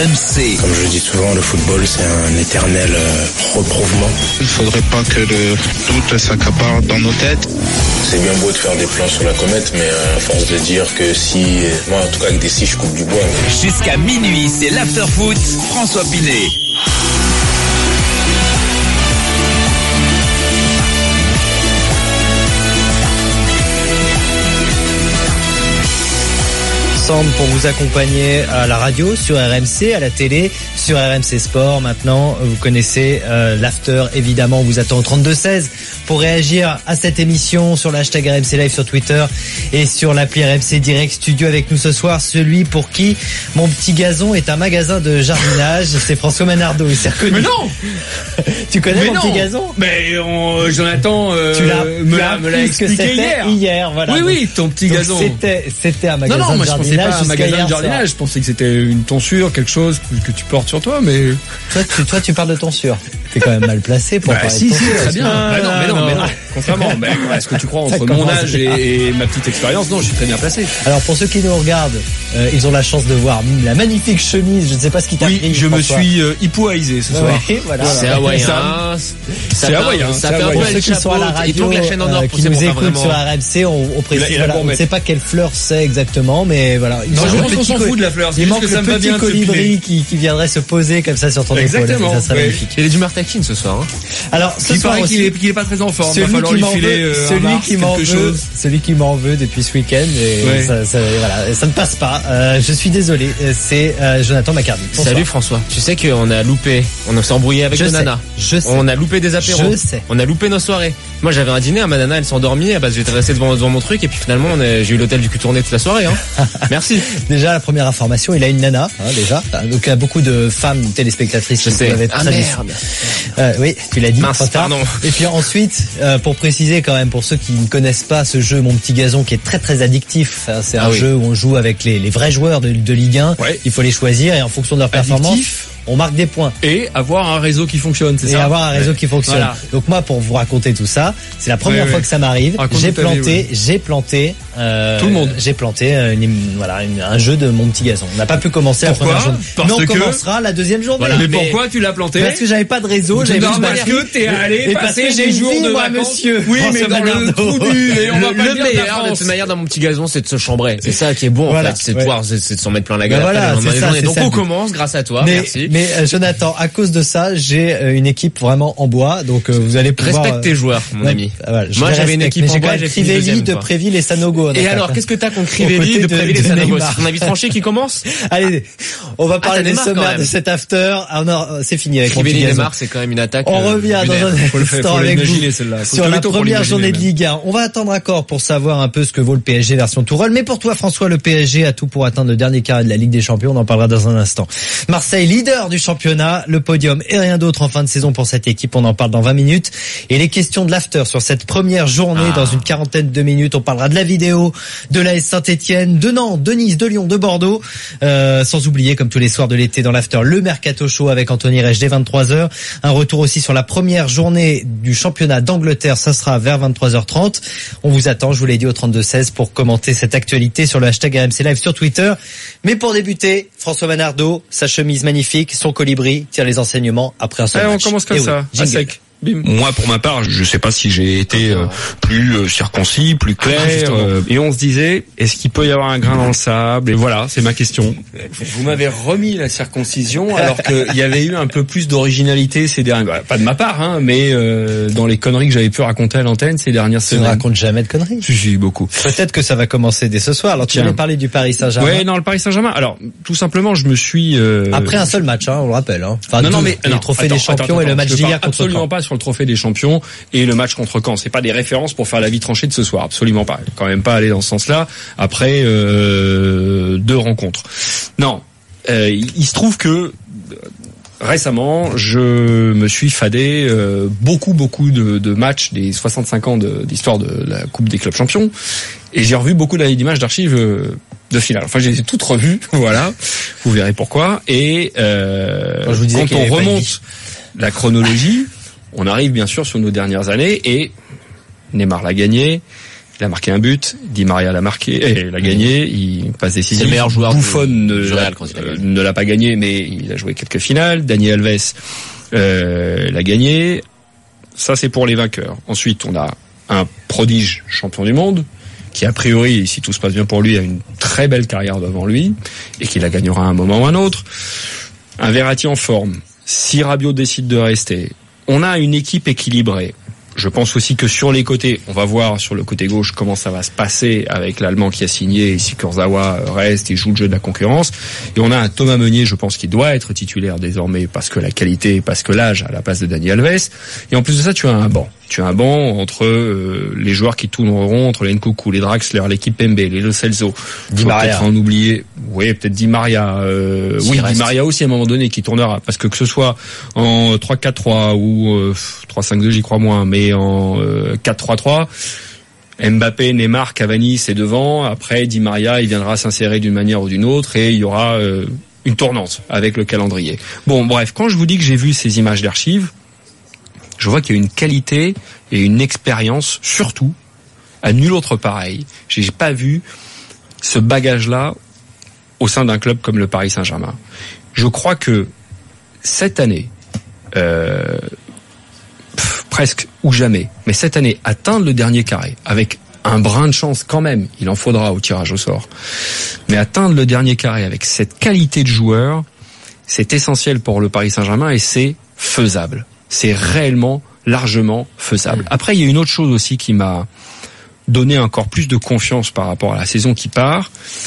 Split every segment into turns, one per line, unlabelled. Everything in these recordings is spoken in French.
RMC.
Comme je dis souvent, le football c'est un éternel reprouvement.
Il faudrait pas que le doute s'accapare dans nos têtes.
C'est bien beau de faire des plans sur la comète, mais à force de dire que si, moi en tout cas avec des scies je coupe du bois.
Jusqu'à minuit, c'est l'after-foot, François Pinet.
Pour vous accompagner à la radio, sur RMC, à la télé, sur RMC Sport. Maintenant, vous connaissez l'after, évidemment. On vous attend au 32-16 pour réagir à cette émission sur l'hashtag RMC Live sur Twitter et sur l'appli RMC Direct Studio. Avec nous ce soir, celui pour qui Mon Petit Gazon est un magasin de jardinage. C'est François Manardo, il s'est reconnu.
Mais non.
Tu connais Mon Petit Gazon?
Mais Jonathan me l'a expliqué
hier, voilà.
Oui, ton petit gazon.
C'était un magasin de jardinage.
Pas un magasin de jardinage, je pensais que c'était une tonsure, quelque chose que tu portes sur toi, mais...
Toi, tu parles de tonsure. T'es quand même mal placé pour parler de tonsure.
Très bien. Mais non. Contrairement, est-ce que tu crois entre mon âge et ma petite expérience? Non, je suis très bien placé.
Alors, pour ceux qui nous regardent, ils ont la chance de voir la magnifique chemise. Je ne sais pas ce qui t'a pris.
Oui, je me suis hippooisé ce soir.
Oui, voilà.
C'est hawaïen.
C'est hawaïen.
Ça fait un peu
ceux qui sont à la radio,
la chaîne en or
qui nous écoutent sur RMC, on précise. On ne sait pas quelle fleur c'est exactement, mais voilà.
Non, je pense qu'on s'en fout de la fleur.
Il manque le petit colibri qui viendrait se poser comme ça sur ton épaule.
Exactement.
Ça serait magnifique.
Il est du Martakin ce soir.
Alors, ce soir
aussi, qu'il est pas très en forme.
Celui qui m'en veut depuis ce week-end, et ça ne passe pas. Je suis désolé. C'est Jonathan Macardy.
Salut François. Tu sais qu'on a loupé, on s'est embrouillé avec Nana.
Je sais.
On a loupé des apéros.
Je sais.
On a loupé nos soirées. Moi, j'avais un dîner, ma nana, elle s'est endormie. J'étais resté devant mon truc, et puis finalement, j'ai eu l'hôtel du cul tourné toute la soirée. Merci.
Déjà, la première information, il a une nana, déjà. Donc, il y a beaucoup de femmes téléspectatrices.
Je sais.
Ah merde. Oui, tu l'as dit.
Mince, pardon.
Et puis ensuite, pour préciser quand même, pour ceux qui ne connaissent pas ce jeu, Mon Petit Gazon, qui est très très addictif. C'est un jeu où on joue avec les vrais joueurs de Ligue 1. Ouais. Il faut les choisir et en fonction de leur performance, on marque des points.
Et avoir un réseau qui fonctionne, c'est ça?
Et avoir un réseau qui fonctionne. Voilà. Donc moi, pour vous raconter tout ça, c'est la première fois que ça m'arrive. J'ai planté
tout le monde.
J'ai planté un jeu de Mon Petit Gazon. On n'a pas pu commencer la première journée. Mais on commencera la deuxième journée.
Voilà. Mais pourquoi tu l'as planté?
Parce que j'avais pas de réseau,
parce que t'es allé passer des jours de vacances.
Monsieur.
Oui, mais dans le trou du, et on va pas dire
meilleur de toute manière dans Mon Petit Gazon, c'est de se chambrer. C'est ça qui est bon, en fait. C'est de pouvoir, c'est de s'en mettre plein la gueule.
Voilà, c'est ça.
Donc on commence grâce à toi. Merci.
Mais Jonathan, à cause de ça, j'ai une équipe vraiment en bois, donc vous allez pouvoir...
Respecte tes joueurs, mon ami. Moi, j'avais une équipe en bois, j'ai fait
Crivelli, de Préville et Sanogo.
Et alors, qu'est-ce que t'as contre Crivelli, de Préville et Sanogo? C'est ton avis tranché qui commence?
Allez, on va parler des sommaires de cet after. C'est fini avec
Crivelli et Neymar, c'est quand même une attaque.
On revient dans un instant avec vous sur la première journée de Ligue 1. On va attendre encore pour savoir un peu ce que vaut le PSG version Tourelle. Mais pour toi, François, le PSG a tout pour atteindre le dernier carré de la Ligue des Champions. On en parlera dans un instant. Marseille, leader du championnat. Le podium et rien d'autre en fin de saison pour cette équipe. On en parle dans 20 minutes. Et les questions de l'after sur cette première journée dans une quarantaine de minutes. On parlera de la vidéo, de l'AS Saint-Etienne, de Nantes, de Nice, de Lyon, de Bordeaux. Sans oublier, comme tous les soirs de l'été dans l'after, le Mercato Show avec Anthony Reich dès 23h. Un retour aussi sur la première journée du championnat d'Angleterre. Ça sera vers 23h30. On vous attend, je vous l'ai dit, au 32-16 pour commenter cette actualité sur le hashtag RMC Live sur Twitter. Mais pour débuter, François Manardo, sa chemise magnifique, son colibri, tire les enseignements après un seul match.
On commence comme ça, à sec.
Moi, pour ma part, je sais pas si j'ai été plus circoncis, plus clair.
Et on se disait, est-ce qu'il peut y avoir un grain dans le sable? Et voilà, c'est ma question.
Vous m'avez remis la circoncision alors qu'il y avait eu un peu plus d'originalité ces dernières...
Pas de ma part, mais dans les conneries que j'avais pu raconter à l'antenne ces dernières semaines.
Tu ne racontes jamais de conneries.
Si, beaucoup.
Peut-être que ça va commencer dès ce soir. Alors tu allais parler du Paris Saint-Germain.
Ouais, non, le Paris Saint-Germain. Alors, tout simplement, je me suis...
Après un seul match, on le rappelle. Enfin, le trophée des champions et le match d'hier contre
absolument pas sur le trophée des champions et le match contre Caen. C'est pas des références pour faire la vie tranchée de ce soir. Absolument pas. Quand même pas aller dans ce sens-là après 2 rencontres. Non. Il se trouve que récemment, je me suis fadé beaucoup de matchs des 65 ans d'histoire de la Coupe des clubs champions et j'ai revu beaucoup d'images d'archives de finale. Enfin, je les ai toutes revues, voilà. Vous verrez pourquoi. Et quand on remonte la chronologie, on arrive bien sûr sur nos dernières années et Neymar l'a gagné, Il a marqué un but, Di Maria l'a marqué, et l'a gagné, il passe décisif.
C'est le meilleur joueur
Buffon ne l'a pas gagné, mais il a joué quelques finales. Dani Alves l'a gagné. Ça, c'est pour les vainqueurs. Ensuite, on a un prodige champion du monde, qui a priori, si tout se passe bien pour lui, a une très belle carrière devant lui, et qui la gagnera à un moment ou à un autre. Un Verratti en forme. Si Rabiot décide de rester, on a une équipe équilibrée. Je pense aussi que sur les côtés, on va voir sur le côté gauche comment ça va se passer avec l'Allemand qui a signé, et si Kurzawa reste et joue le jeu de la concurrence. Et on a un Thomas Meunier, je pense, qui doit être titulaire désormais parce que la qualité, parce que l'âge à la place de Dani Alves. Et en plus de ça, tu as un banc. Tu as un banc entre les joueurs qui tourneront, entre les Nkunku, les Draxler, l'équipe Pembe, les Lo Celso.
Di Maria.
Peut-être en oublier. Oui, peut-être Di Maria. Oui, Di Maria aussi à un moment donné qui tournera. Parce que ce soit en 3-4-3 ou 3-5-2, j'y crois moins, mais en 4-3-3, Mbappé, Neymar, Cavani, c'est devant. Après, Di Maria, il viendra s'insérer d'une manière ou d'une autre et il y aura une tournante avec le calendrier. Bon, bref, quand je vous dis que j'ai vu ces images d'archives, je vois qu'il y a une qualité et une expérience, surtout, à nul autre pareil. J'ai pas vu ce bagage-là au sein d'un club comme le Paris Saint-Germain. Je crois que cette année, presque ou jamais, mais cette année, atteindre le dernier carré, avec un brin de chance quand même, il en faudra au tirage au sort, mais atteindre le dernier carré avec cette qualité de joueur, c'est essentiel pour le Paris Saint-Germain et c'est faisable. C'est réellement, largement faisable. Après, il y a une autre chose aussi qui m'a donné encore plus de confiance par rapport à la saison qui part.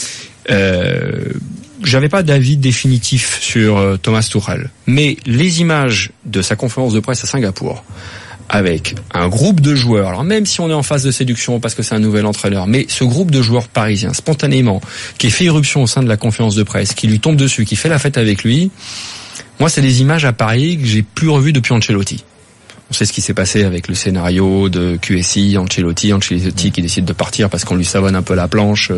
J'avais pas d'avis définitif sur Thomas Tuchel, mais les images de sa conférence de presse à Singapour, avec un groupe de joueurs, alors même si on est en phase de séduction parce que c'est un nouvel entraîneur, mais ce groupe de joueurs parisiens, spontanément, qui fait irruption au sein de la conférence de presse, qui lui tombe dessus, qui fait la fête avec lui, moi, c'est des images à Paris que j'ai plus revues depuis Ancelotti. On sait ce qui s'est passé avec le scénario de QSI, Ancelotti qui décide de partir parce qu'on lui savonne un peu la planche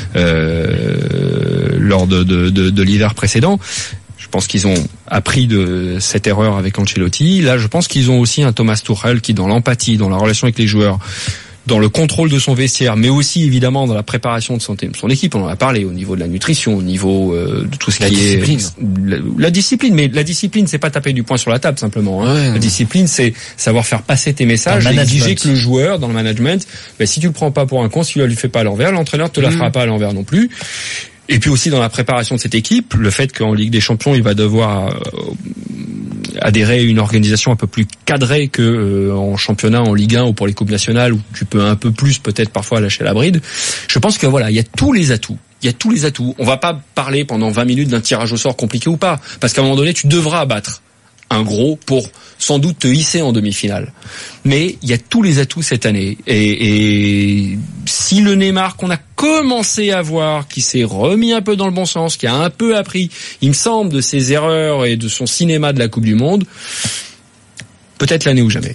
lors de l'hiver précédent. Je pense qu'ils ont appris de cette erreur avec Ancelotti. Là, je pense qu'ils ont aussi un Thomas Tuchel qui, dans l'empathie, dans la relation avec les joueurs, dans le contrôle de son vestiaire, mais aussi évidemment dans la préparation de son équipe, on en a parlé au niveau de la nutrition, au niveau de tout ce qui est la discipline. Mais la discipline, c'est pas taper du poing sur la table simplement. Hein. Ouais. La discipline, c'est savoir faire passer tes messages, et exiger que le joueur dans le management, si tu le prends pas pour un con, si tu lui fais pas à l'envers, l'entraîneur te la fera pas à l'envers non plus. Et puis aussi dans la préparation de cette équipe, le fait qu'en Ligue des Champions, il va devoir adhérer à une organisation un peu plus cadrée que en championnat, en Ligue 1 ou pour les coupes nationales où tu peux un peu plus peut-être parfois lâcher la bride. Je pense que voilà, il y a tous les atouts. Il y a tous les atouts. On va pas parler pendant 20 minutes d'un tirage au sort compliqué ou pas, parce qu'à un moment donné, tu devras abattre un gros pour sans doute te hisser en demi-finale. Mais il y a tous les atouts cette année. Et si le Neymar qu'on a commencé à voir, qui s'est remis un peu dans le bon sens, qui a un peu appris, il me semble, de ses erreurs et de son cinéma de la Coupe du Monde, peut-être l'année ou jamais.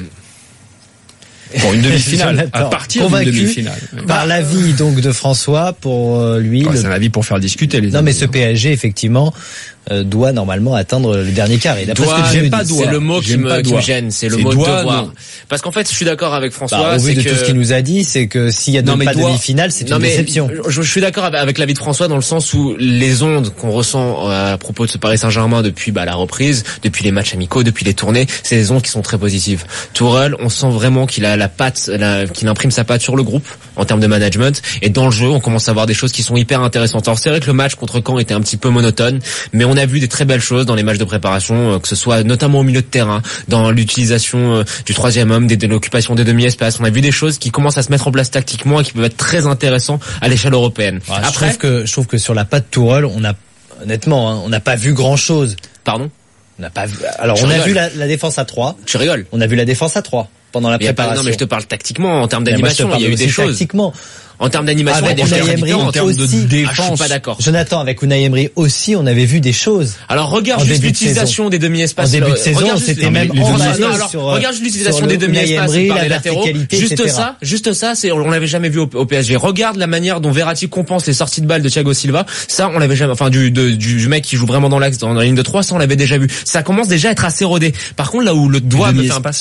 Pour une demi-finale, à partir d'une demi-finale.
Par l'avis donc de François, pour lui...
C'est un avis pour faire discuter les amis.
Non mais ce PSG, effectivement, doit normalement atteindre le dernier quart.
C'est le mot qui me gêne, c'est le mot devoir. Non. Parce qu'en fait, je suis d'accord avec François.
Au vu de tout ce qu'il nous a dit, c'est que s'il y a pas de demi-finale, c'est une déception.
Je suis d'accord avec l'avis de François dans le sens où les ondes qu'on ressent à propos de ce Paris Saint-Germain depuis la reprise, depuis les matchs amicaux, depuis les tournées, c'est des ondes qui sont très positives. Tuchel, on sent vraiment qu'il a la patte, qu'il imprime sa patte sur le groupe en termes de management, et dans le jeu, on commence à voir des choses qui sont hyper intéressantes. Alors c'est vrai que le match contre Caen était un petit peu monotone, mais on a vu des très belles choses dans les matchs de préparation, que ce soit notamment au milieu de terrain, dans l'utilisation du troisième homme, de l'occupation des demi-espaces. On a vu des choses qui commencent à se mettre en place tactiquement et qui peuvent être très intéressants à l'échelle européenne.
Ouais, après, je trouve que sur la patte Tuchel, honnêtement, on n'a pas vu grand-chose.
Pardon ?
On n'a pas vu. Alors on a vu la défense à 3.
Tu rigoles ?
On a vu la défense à 3 pendant la préparation.
Non mais je te parle tactiquement en termes d'animation, il y a eu des choses.
Tactiquement.
En termes d'animation,
avec Unai Emery,
en termes de défense.
Je suis pas d'accord.
Jonathan, avec Unai Emery aussi, on avait vu des choses.
Alors regarde juste l'utilisation des demi-espaces.
En début de saison, c'était même
regarde juste l'utilisation des demi-espaces par les latéraux. Juste ça, on l'avait jamais vu au PSG. Regarde la manière dont Verratti compense les sorties de balles de Thiago Silva. Ça, on l'avait jamais, enfin, du mec qui joue vraiment dans l'axe, dans la ligne de 3, ça, on l'avait déjà vu. Ça commence déjà à être assez rodé. Par contre, là où le doigt me fait un passe.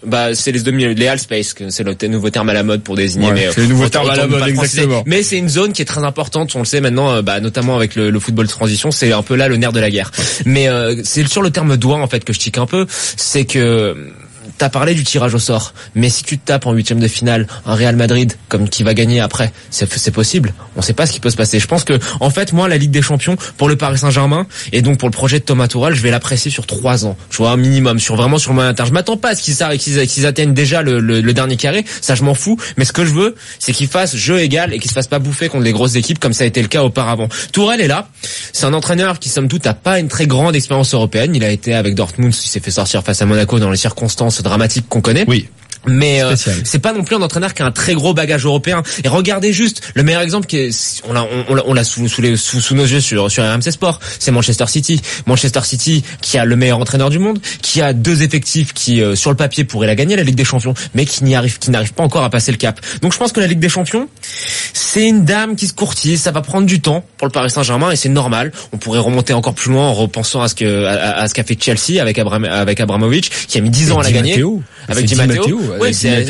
c'est les half space, c'est le nouveau terme à la mode pour désigner. Mais
c'est le nouveau terme à la mode, exactement.
Mais c'est une zone qui est très importante, on le sait maintenant, notamment avec le football de transition, c'est un peu là le nerf de la guerre. Mais c'est sur le terme doigt en fait que je tique un peu, c'est que t'as parlé du tirage au sort, mais si tu te tapes en 8e de finale un Real Madrid comme qui va gagner après, c'est possible. On sait pas ce qui peut se passer. Je pense que en fait moi la Ligue des Champions pour le Paris Saint-Germain et donc pour le projet de Thomas Tuchel, je vais l'apprécier sur 3 ans. Tu vois, un minimum sur le moyen terme. Je m'attends pas à ce qu'ils atteignent déjà le dernier carré, ça je m'en fous, mais ce que je veux, c'est qu'ils fassent jeu égal et qu'ils se fassent pas bouffer contre les grosses équipes comme ça a été le cas auparavant. Tuchel est là, c'est un entraîneur qui somme toute a pas une très grande expérience européenne, il a été avec Dortmund, il s'est fait sortir face à Monaco dans les circonstances dramatiques qu'on connaît.
Oui.
Mais c'est pas non plus un entraîneur qui a un très gros bagage européen. Et regardez juste le meilleur exemple qui est, on l'a sous nos yeux sur RMC Sport, c'est Manchester City. Manchester City qui a le meilleur entraîneur du monde, qui a 2 effectifs qui sur le papier pourraient la gagner la Ligue des Champions, mais qui n'arrive pas encore à passer le cap. Donc je pense que la Ligue des Champions, c'est une dame qui se courtise, ça va prendre du temps pour le Paris Saint-Germain et c'est normal. On pourrait remonter encore plus loin en repensant à ce qu'a fait Chelsea avec Abramovich qui a mis 10 ans à la gagner. Avec Di Matteo. Oui, c'est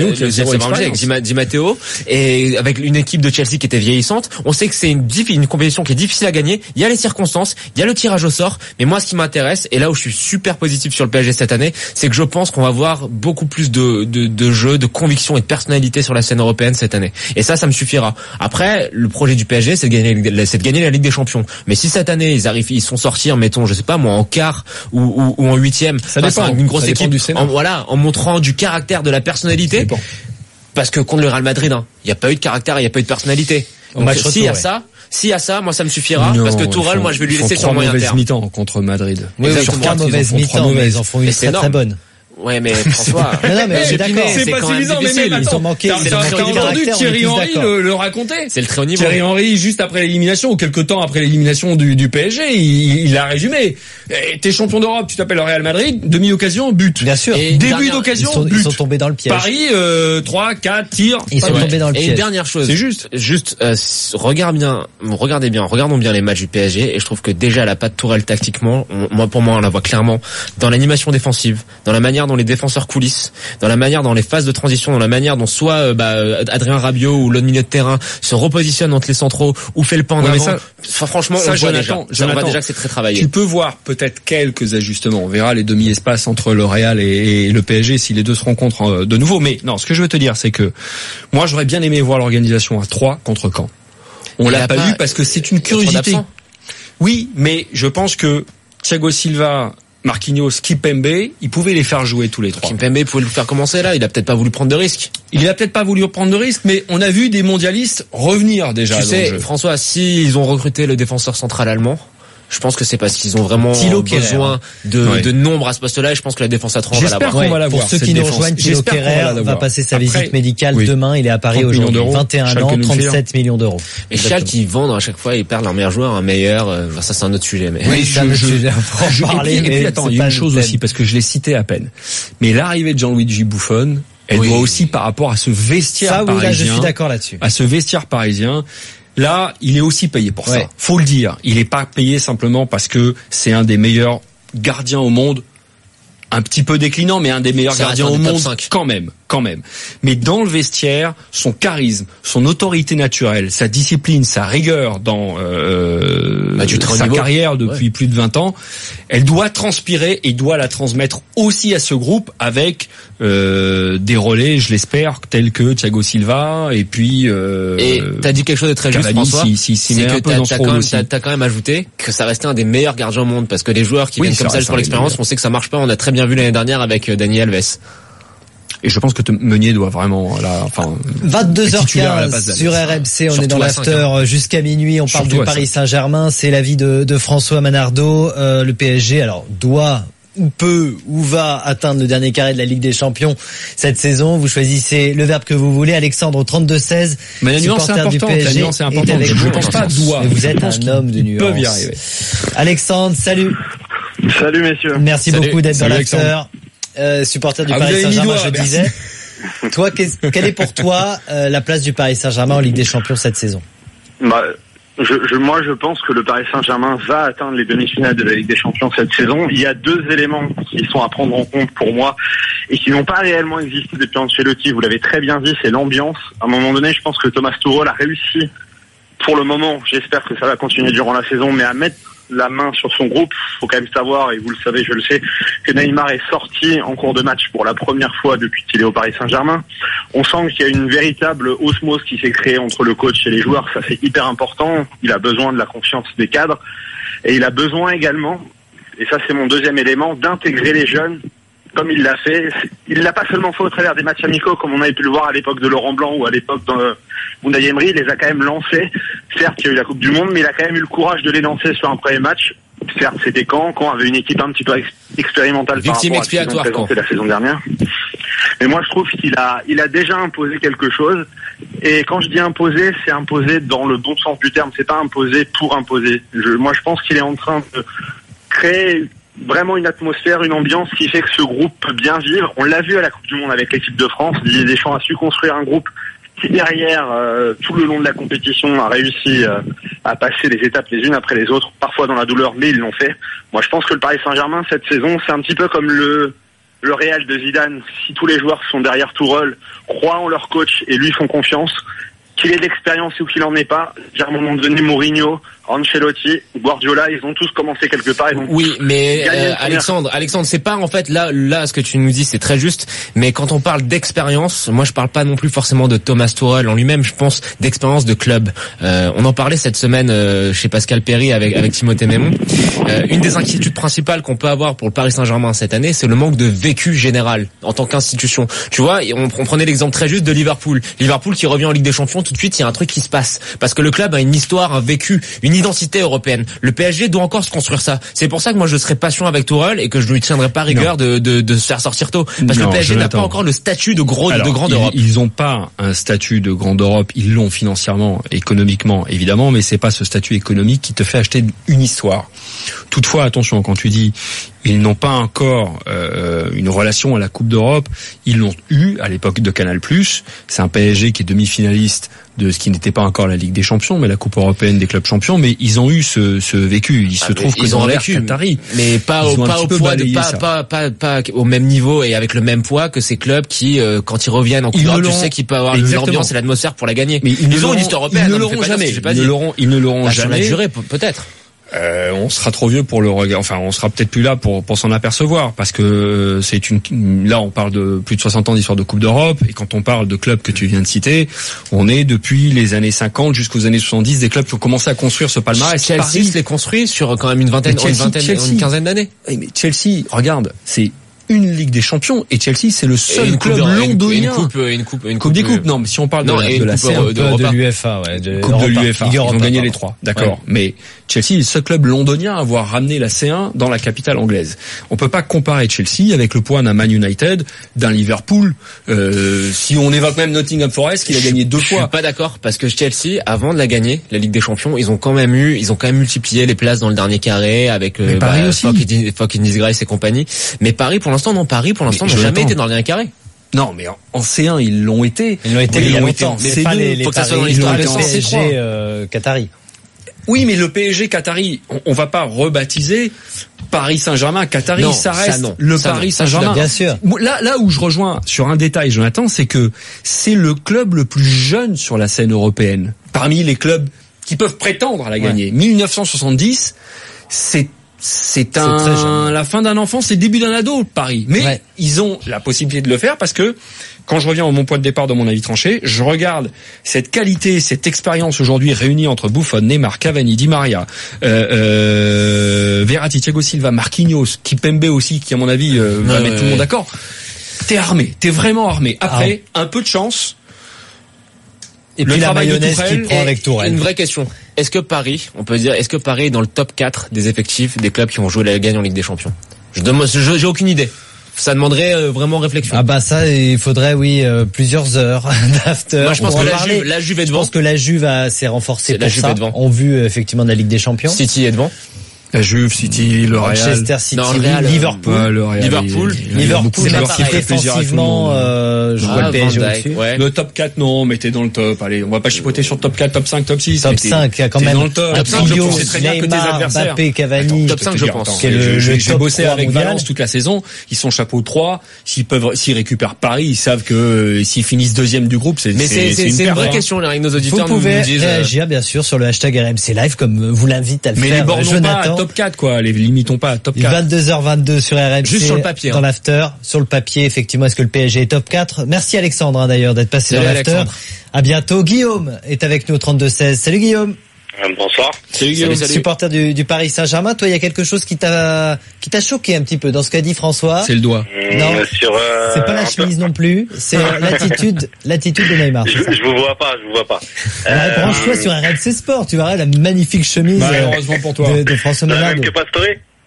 Di Matteo et avec une équipe de Chelsea qui était vieillissante. On sait que c'est une compétition qui est difficile à gagner. Il y a les circonstances, il y a le tirage au sort. Mais moi, ce qui m'intéresse et là où je suis super positif sur le PSG cette année, c'est que je pense qu'on va voir beaucoup plus de jeux, de conviction et de personnalité sur la scène européenne cette année. Et ça me suffira. Après, le projet du PSG, c'est de gagner la Ligue des Champions. Mais si cette année ils sont sortir, mettons, je sais pas moi, en quart ou en 8e,
ça dépend
une grosse équipe, en montrant du caractère, de la personnalité. Parce que contre le Real Madrid, il n'y a pas eu de caractère, il n'y a pas eu de personnalité. Donc s'il y a ça, moi ça me suffira. Parce que Tuchel, moi je vais lui laisser sur le moyen terme.
3 mauvaises mi-temps contre Madrid.
Oui, sur 4 mauvaises mi-temps, mais ils en font une très bonne.
Ouais, mais François,
non, mais d'accord,
c'est pas suffisant, mais
ils ont manqué.
T'as entendu Thierry Henry le raconter?
C'est le très haut niveau.
Thierry Henry, juste après l'élimination, ou quelques temps après l'élimination du PSG, il a résumé. T'es champion d'Europe, tu t'appelles le Real Madrid, demi-occasion, but.
Bien sûr.
Et début d'occasion, but.
Ils sont tombés dans le piège.
Paris, 3, 4 tirs.
Ils sont tombés dans le piège.
Et une dernière chose.
C'est juste.
Regardons bien les matchs du PSG, et je trouve que déjà la patte Tourelle tactiquement, pour moi, on la voit clairement dans l'animation défensive, dans la manière dont les défenseurs coulissent, dans la manière dans les phases de transition, dans la manière dont soit Adrien Rabiot ou l'autre milieu de terrain se repositionne entre les centraux ou fait le pas en avant. Franchement, on voit déjà que c'est très travaillé.
Tu peux voir peut-être quelques ajustements. On verra les demi-espaces entre le Real et le PSG si les deux se rencontrent de nouveau. Mais non, ce que je veux te dire, c'est que moi j'aurais bien aimé voir l'organisation à 3 contre Caen. On l'a pas eu parce que c'est une curiosité. Oui, mais je pense que Thiago Silva, Marquinhos, Kimpembe, il pouvait les faire jouer tous les 3.
Kimpembe pouvait le faire commencer là, il a peut-être pas voulu prendre de risques.
Il a peut-être pas voulu prendre de risques, mais on a vu des mondialistes revenir déjà.
Tu sais, François, s'ils ont recruté le défenseur central allemand, je pense que c'est parce qu'ils ont vraiment besoin de nombre à ce poste-là et je pense que la défense à 3 va l'avoir.
J'espère qu'on va l'avoir.
Pour ceux qui nous rejoignent, Thilo Kehrer va passer sa visite médicale demain. Il est à Paris aujourd'hui. 21 ans, 37 millions d'euros.
Et Schalke qui vendent à chaque fois, ils perdent leur meilleur joueur, un meilleur. Ça c'est un autre sujet. Mais
oui, c'est un autre sujet. On va en parler.
Et puis attends, il y a une chose aussi parce que je l'ai cité à peine. Mais l'arrivée de Gianluigi Buffon, elle doit aussi par rapport à ce vestiaire parisien.
Là, je suis d'accord là-dessus.
À ce vestiaire parisien. Là, il est aussi payé pour ça. Faut le dire. Il est pas payé simplement parce que c'est un des meilleurs gardiens au monde. Un petit peu déclinant, mais un des meilleurs gardiens au monde quand même. Mais dans le vestiaire, son charisme, son autorité naturelle, sa discipline, sa rigueur dans sa carrière depuis plus de 20 ans, elle doit transpirer et doit la transmettre aussi à ce groupe avec des relais, je l'espère, tels que Thiago Silva et puis
et t'as dit quelque chose de très juste, François,
c'est que
t'as quand même ajouté que ça restait un des meilleurs gardiens au monde parce que les joueurs qui viennent comme ça pour l'expérience, on sait que ça marche pas. On a très bien vu l'année dernière avec Dani Alves.
Et je pense que Meunier doit vraiment
22h15 sur RMC, on est dans l'after jusqu'à minuit, on parle du Paris Saint-Germain, c'est l'avis de François Manardo. Le PSG alors doit ou peut ou va atteindre le dernier carré de la Ligue des Champions cette saison. Vous choisissez le verbe que vous voulez. Alexandre 32-16.
Mais la nuance est importante. La nuance est importante. Je ne pense pas doit.
Vous êtes un homme de nuance.
Ils peuvent y arriver.
Alexandre, salut.
Salut messieurs.
Merci beaucoup d'être dans l'after. Supporter du Paris Saint-Germain, je disais. Toi, quelle est pour toi la place du Paris Saint-Germain en Ligue des Champions cette saison?
La Moi, je pense que le Paris Saint-Germain va atteindre les demi-finales de la Ligue des Champions cette saison. Il y a 2 éléments qui sont à prendre en compte pour moi et qui n'ont pas réellement existé depuis Ancelotti. Vous l'avez très bien dit, c'est l'ambiance. À un moment donné, je pense que Thomas Tuchel a réussi, pour le moment, j'espère que ça va continuer durant la saison, mais à mettre la main sur son groupe. Faut quand même savoir, et vous le savez, je le sais, que Neymar est sorti en cours de match pour la première fois depuis qu'il est au Paris Saint-Germain. On sent qu'il y a une véritable osmose qui s'est créée entre le coach et les joueurs. Ça, c'est hyper important. Il a besoin de la confiance des cadres. Et il a besoin également, et ça c'est mon deuxième élément, d'intégrer les jeunes comme il l'a fait. Il l'a pas seulement fait au travers des matchs amicaux, comme on avait pu le voir à l'époque de Laurent Blanc ou à l'époque d'Unai Emery. Il les a quand même lancés. Certes, il y a eu la Coupe du Monde, mais il a quand même eu le courage de les lancer sur un premier match. Certes, c'était Caen avait une équipe un petit peu expérimentale par rapport à ce qu'ils ont présenté la saison dernière. Mais moi, je trouve qu'il a déjà imposé quelque chose. Et quand je dis imposer, c'est imposer dans le bon sens du terme. C'est pas imposer pour imposer. Moi, je pense qu'il est en train de créer vraiment une atmosphère, une ambiance qui fait que ce groupe peut bien vivre. On l'a vu à la Coupe du Monde avec l'équipe de France. Didier Deschamps a su construire un groupe qui derrière, tout le long de la compétition, a réussi à passer les étapes les unes après les autres, parfois dans la douleur, mais ils l'ont fait. Moi, je pense que le Paris Saint-Germain, cette saison, c'est un petit peu comme le Real de Zidane. Si tous les joueurs sont derrière Tuchel, croient en leur coach et lui font confiance, qu'il ait d'expérience ou qu'il en ait pas, à un moment donné, Mourinho, Ancelotti, Guardiola, ils ont tous commencé quelque part.
Oui, mais Alexandre, c'est pas en fait là ce que tu nous dis, c'est très juste. Mais quand on parle d'expérience, moi je parle pas non plus forcément de Thomas Tuchel en lui-même. Je pense d'expérience de club. On en parlait cette semaine chez Pascal Perry avec Timothée Mémon. Une des inquiétudes principales qu'on peut avoir pour le Paris Saint-Germain cette année, c'est le manque de vécu général en tant qu'institution. Tu vois, on prenait l'exemple très juste de Liverpool. Liverpool qui revient en Ligue des Champions, tout de suite il y a un truc qui se passe parce que le club a une histoire, un vécu, une identité européenne. Le PSG doit encore se construire ça. C'est pour ça que moi je serais patient avec Tuchel et que je ne lui tiendrai pas rigueur de se faire sortir tôt. Parce que le PSG n'a pas encore le statut de grande Europe.
Ils ont pas un statut de grande Europe. Ils l'ont financièrement, économiquement, évidemment, mais c'est pas ce statut économique qui te fait acheter une histoire. Toutefois, attention, quand tu dis ils n'ont pas encore une relation à la Coupe d'Europe, ils l'ont eu à l'époque de Canal+. C'est un PSG qui est demi-finaliste de ce qui n'était pas encore la Ligue des Champions, mais la Coupe européenne des clubs champions. Mais ils ont eu ce vécu. Il se trouve que dans l'ère qatari,
mais pas au poids, pas au même niveau et avec le même poids que ces clubs qui, quand ils reviennent en Coupe d'Europe, tu sais qu'ils peuvent avoir l'ambiance et l'atmosphère pour la gagner.
Mais ils
ont une histoire européenne.
Ils ne l'auront jamais. Ils ne l'auront jamais.
Sur la durée, peut-être.
On sera trop vieux pour le regarder. Enfin, on sera peut-être plus là pour s'en apercevoir, parce que là, on parle de plus de 60 ans d'histoire de Coupe d'Europe, et quand on parle de clubs que tu viens de citer, on est depuis les années 50 jusqu'aux années 70 des clubs qui ont commencé à construire ce palmarès.
Chelsea se l'est construit sur quand même une quinzaine d'années.
Mais Chelsea, regarde, c'est une Ligue des Champions et Chelsea c'est le seul club londonien.
Une
coupe des coupes. Non, mais si on parle de la CE,
de l'UEFA,
Coupe de l'UEFA, ils ont gagné les 3. D'accord. Ouais. Mais Chelsea est le seul club londonien à avoir ramené la C1 dans la capitale anglaise. On peut pas comparer Chelsea avec le poids d'un Man United, d'un Liverpool. Si on évoque même Nottingham Forest, qui a gagné 2 fois.
Je suis pas d'accord, parce que Chelsea, avant de la gagner, la Ligue des Champions, ils ont quand même multiplié les places dans le dernier carré avec Fock, Disgrace et compagnie. Mais Paris, pour l'instant, n'a jamais été dans le dernier carré.
Non, mais en C1, ils l'ont été.
Il y a longtemps.
Mais pas les
faut que ça soit dans l'histoire du PSG qatari.
Oui, mais le PSG qatari, on va pas rebaptiser Paris Saint-Germain qatari, ça reste Paris Saint-Germain.
Bien sûr.
Là où je rejoins sur un détail, Jonathan, c'est que c'est le club le plus jeune sur la scène européenne. Parmi les clubs qui peuvent prétendre à la gagner. 1970, c'est la fin d'un enfant, c'est le début d'un ado, Paris. Mais ils ont la possibilité de le faire parce que, quand je reviens à mon point de départ de mon avis tranché, je regarde cette qualité, cette expérience aujourd'hui réunie entre Buffon, Neymar, Cavani, Di Maria, Verratti, Thiago Silva, Marquinhos, Kipembe aussi, qui à mon avis va mettre tout le monde d'accord. T'es armé, t'es vraiment armé. Après, un peu de chance.
Et puis la mayonnaise qu'il prend avec Tourelle.
Une vraie question. Est-ce que Paris est dans le top 4 des effectifs des clubs qui ont joué la gagne en Ligue des Champions? J'ai aucune idée. Ça demanderait vraiment réflexion.
Ah bah ça, il faudrait plusieurs heures d'after.
Moi je pense que la Juve est devant.
Je pense que la Juve s'est renforcée pour ça. En vue effectivement de la Ligue des Champions.
City est devant.
La Juve, City, le Real.
Manchester City,
non, Real,
Liverpool.
Le Real,
Liverpool,
même si défensivement, je vois le PSG au-dessus.
Ouais.
Le top 4, non, mettez dans le top. Allez, on va pas chipoter sur top 4, top 5, top 6.
Top 5, il y a quand même
dans le top.
un trio,
C'est très bien que tes
Neymar,
adversaires.
Mbappé, Cavani.
Top 5, je pense.
J'ai bossé avec
mondial.
Valence toute la saison. Ils sont chapeau 3. S'ils récupèrent Paris, ils savent que s'ils finissent deuxième du groupe, c'est
Mais c'est une vraie
perte.
question, là, avec nos auditeurs.
Vous pouvez
nous disent,
réagir, bien sûr, sur le hashtag RMC Live, comme vous l'invite à le
Mais
faire,
les bornons pas à
Jonathan.
top 4, quoi. Les limitons pas à top 4.
22h22 sur RMC.
Juste sur le papier,
Dans l'after. Sur le papier, effectivement, est-ce que le PSG est top 4? Merci Alexandre, d'ailleurs, d'être passé
Salut,
dans l'after.
Alexandre.
À bientôt. Guillaume est avec nous au 32-16. Salut Guillaume.
Bonsoir.
Salut Guillaume.
Supporter du Paris Saint-Germain. Toi, il y a quelque chose qui t'a choqué un petit peu dans ce qu'a dit François.
C'est le doigt.
Non. C'est pas la
un
chemise non plus. C'est l'attitude de Neymar. C'est ça.
Je vous vois pas.
Ouais, branche-toi sur RMC Sport. Tu verras la magnifique chemise
Malheureusement pour toi.
de François
La
Menard.
même que Pastore.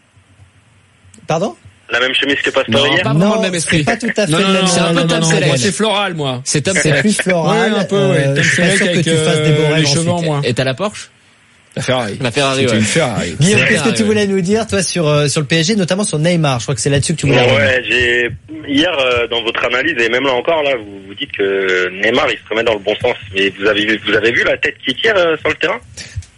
Pardon?
La même chemise que Pastore
Non,
hier.
pas vraiment le même esprit.
C'est pas tout à fait
Non,
le même.
c'est un peu Tom Selleck.
Moi, c'est floral, moi.
C'est Tom
C'est
Selleck.
plus floral.
Ouais, un peu, ouais.
Je suis pas sûr que
avec,
tu fasses déborer
les cheveux en moins.
Et t'as la Porsche?
La Ferrari.
La Ferrari,
C'était
ouais.
une Ferrari.
Guillaume,
C'est
qu'est-ce que
Ferrari,
tu voulais nous dire, toi, sur le PSG, notamment sur Neymar? Je crois que c'est là-dessus que tu voulais revenir.
Ouais, hier dans votre analyse et même là encore là, vous dites que Neymar il se remet dans le bon sens. Mais vous avez vu la tête qui tire sur le terrain?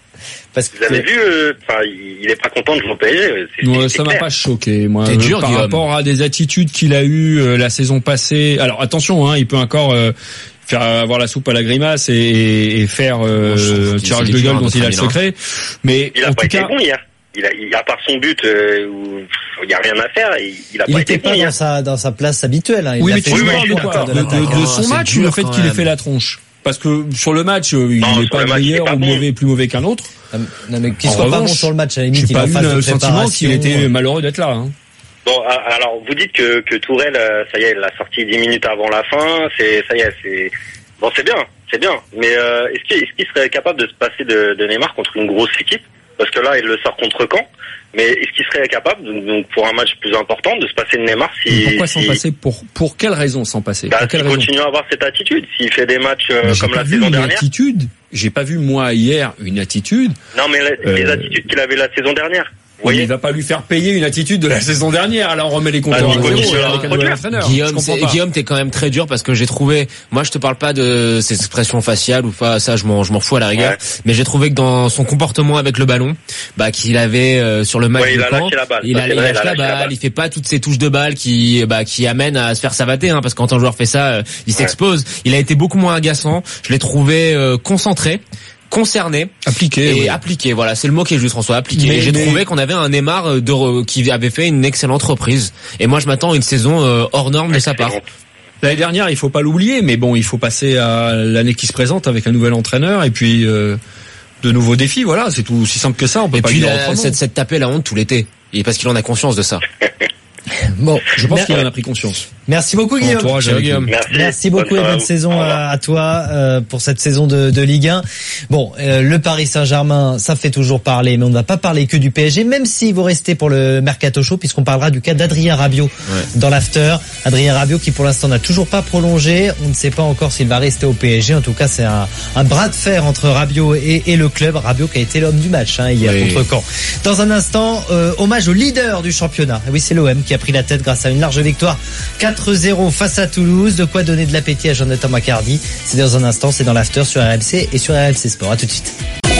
Parce
Vous avez vu, il est pas content de jouer au PSG.
Ouais,
c'est
ça m'a
clair.
pas choqué, moi.
T'es dur,
par
Guillaume.
rapport à des attitudes qu'il a eues la saison passée. Alors attention, il peut encore faire avoir la soupe à la grimace et faire tirage de gueule dont il a le secret. Mais
Il a
en
pas
tout
été
cas,
bon hier. Il a part son but où il y a rien à faire. Il a
il
pas
était
été bon
pas
hier.
dans sa place habituelle. Il
oui,
a
mais
fait
tu
jouer
parles de
en
quoi
quart
de
l'attaquant.
son
C'est
match ou
dur
le fait
quand
qu'il ait
même.
fait la tronche? Parce que sur le match, il
Non,
n'est
sur
pas
le match, il est
meilleur
pas
ou
bon.
plus mauvais qu'un autre.
Non, mais qu'il
En
soit pas bon
revanche,
sur le match, à la
J'ai
limite, il
pas
en
eu
phase de
le sentiment qu'il
préparation.
était malheureux d'être là.
Bon, alors vous dites que Tourelle, ça y est, il l'a sorti 10 minutes avant la fin. Ça y est, c'est bon, c'est bien. Mais est-ce qu'il serait capable de se passer de Neymar contre une grosse équipe? Parce que là, il le sort contre Caen. Mais est-ce qu'il serait capable, donc pour un match plus important, de se passer de Neymar
Pourquoi s'en passer? Pour quelle raison s'en passer? Pour quelle
s'il
raison?
continue à avoir cette attitude, s'il fait des matchs
J'ai
comme
pas
la
vu
saison
une
dernière.
attitude. J'ai pas vu moi hier une attitude.
Non, mais les attitudes qu'il avait la saison dernière. Vous
Oui,
voyez,
il va pas lui faire payer une attitude de la saison dernière. Alors on remet les compteurs
Nico
à zéro
Michel,
avec un nouvel entraîneur.
Guillaume, t'es quand même très dur parce que j'ai trouvé, moi je te parle pas de ses expressions faciales ou pas, ça je m'en fous à la rigueur,
Ouais.
mais j'ai trouvé que dans son comportement avec le ballon, qu'il avait sur le match
Ouais, il
de
a
Caen,
lâché la balle.
il
Ça, c'est vrai,
lâche
il a
la
lâché la
balle,
balle.
il fait pas toutes ces touches de balle qui amènent à se faire savater, parce que quand un joueur fait ça, il s'expose. Il a été beaucoup moins agaçant, je l'ai trouvé concentré, concerné, appliqué. Voilà, c'est le mot qui est juste, François, appliqué. Et j'ai trouvé qu'on avait un Neymar qui avait fait une excellente reprise. Et moi, je m'attends à une saison hors norme de sa part.
L'année dernière, il faut pas l'oublier, mais bon, il faut passer à l'année qui se présente avec un nouvel entraîneur et puis de nouveaux défis. Voilà, c'est tout aussi simple que ça. On peut
Et
pas
puis
dire autrement.
cette taper la honte tout l'été. Et parce qu'il en a conscience de ça.
Bon,
Je pense qu'il en a pris conscience.
merci beaucoup Guillaume.
Entourage avec
Guillaume.
lui.
Merci beaucoup et bonne saison à toi pour cette saison de Ligue 1. Bon, le Paris Saint-Germain, ça fait toujours parler, mais on ne va pas parler que du PSG, même si vous restez pour le Mercato Show, puisqu'on parlera du cas d'Adrien Rabiot dans l'after. Adrien Rabiot qui pour l'instant n'a toujours pas prolongé. On ne sait pas encore s'il va rester au PSG. En tout cas, c'est un bras de fer entre Rabiot et le club. Rabiot qui a été l'homme du match hier contre Caen. Dans un instant, hommage au leader du championnat. Et oui, c'est l'OM qui a pris la tête grâce à une large victoire 4-0 face à Toulouse. De quoi donner de l'appétit à Jonathan McCardy. C'est dans un instant, c'est dans l'after sur RMC et sur RMC Sport. À tout de suite.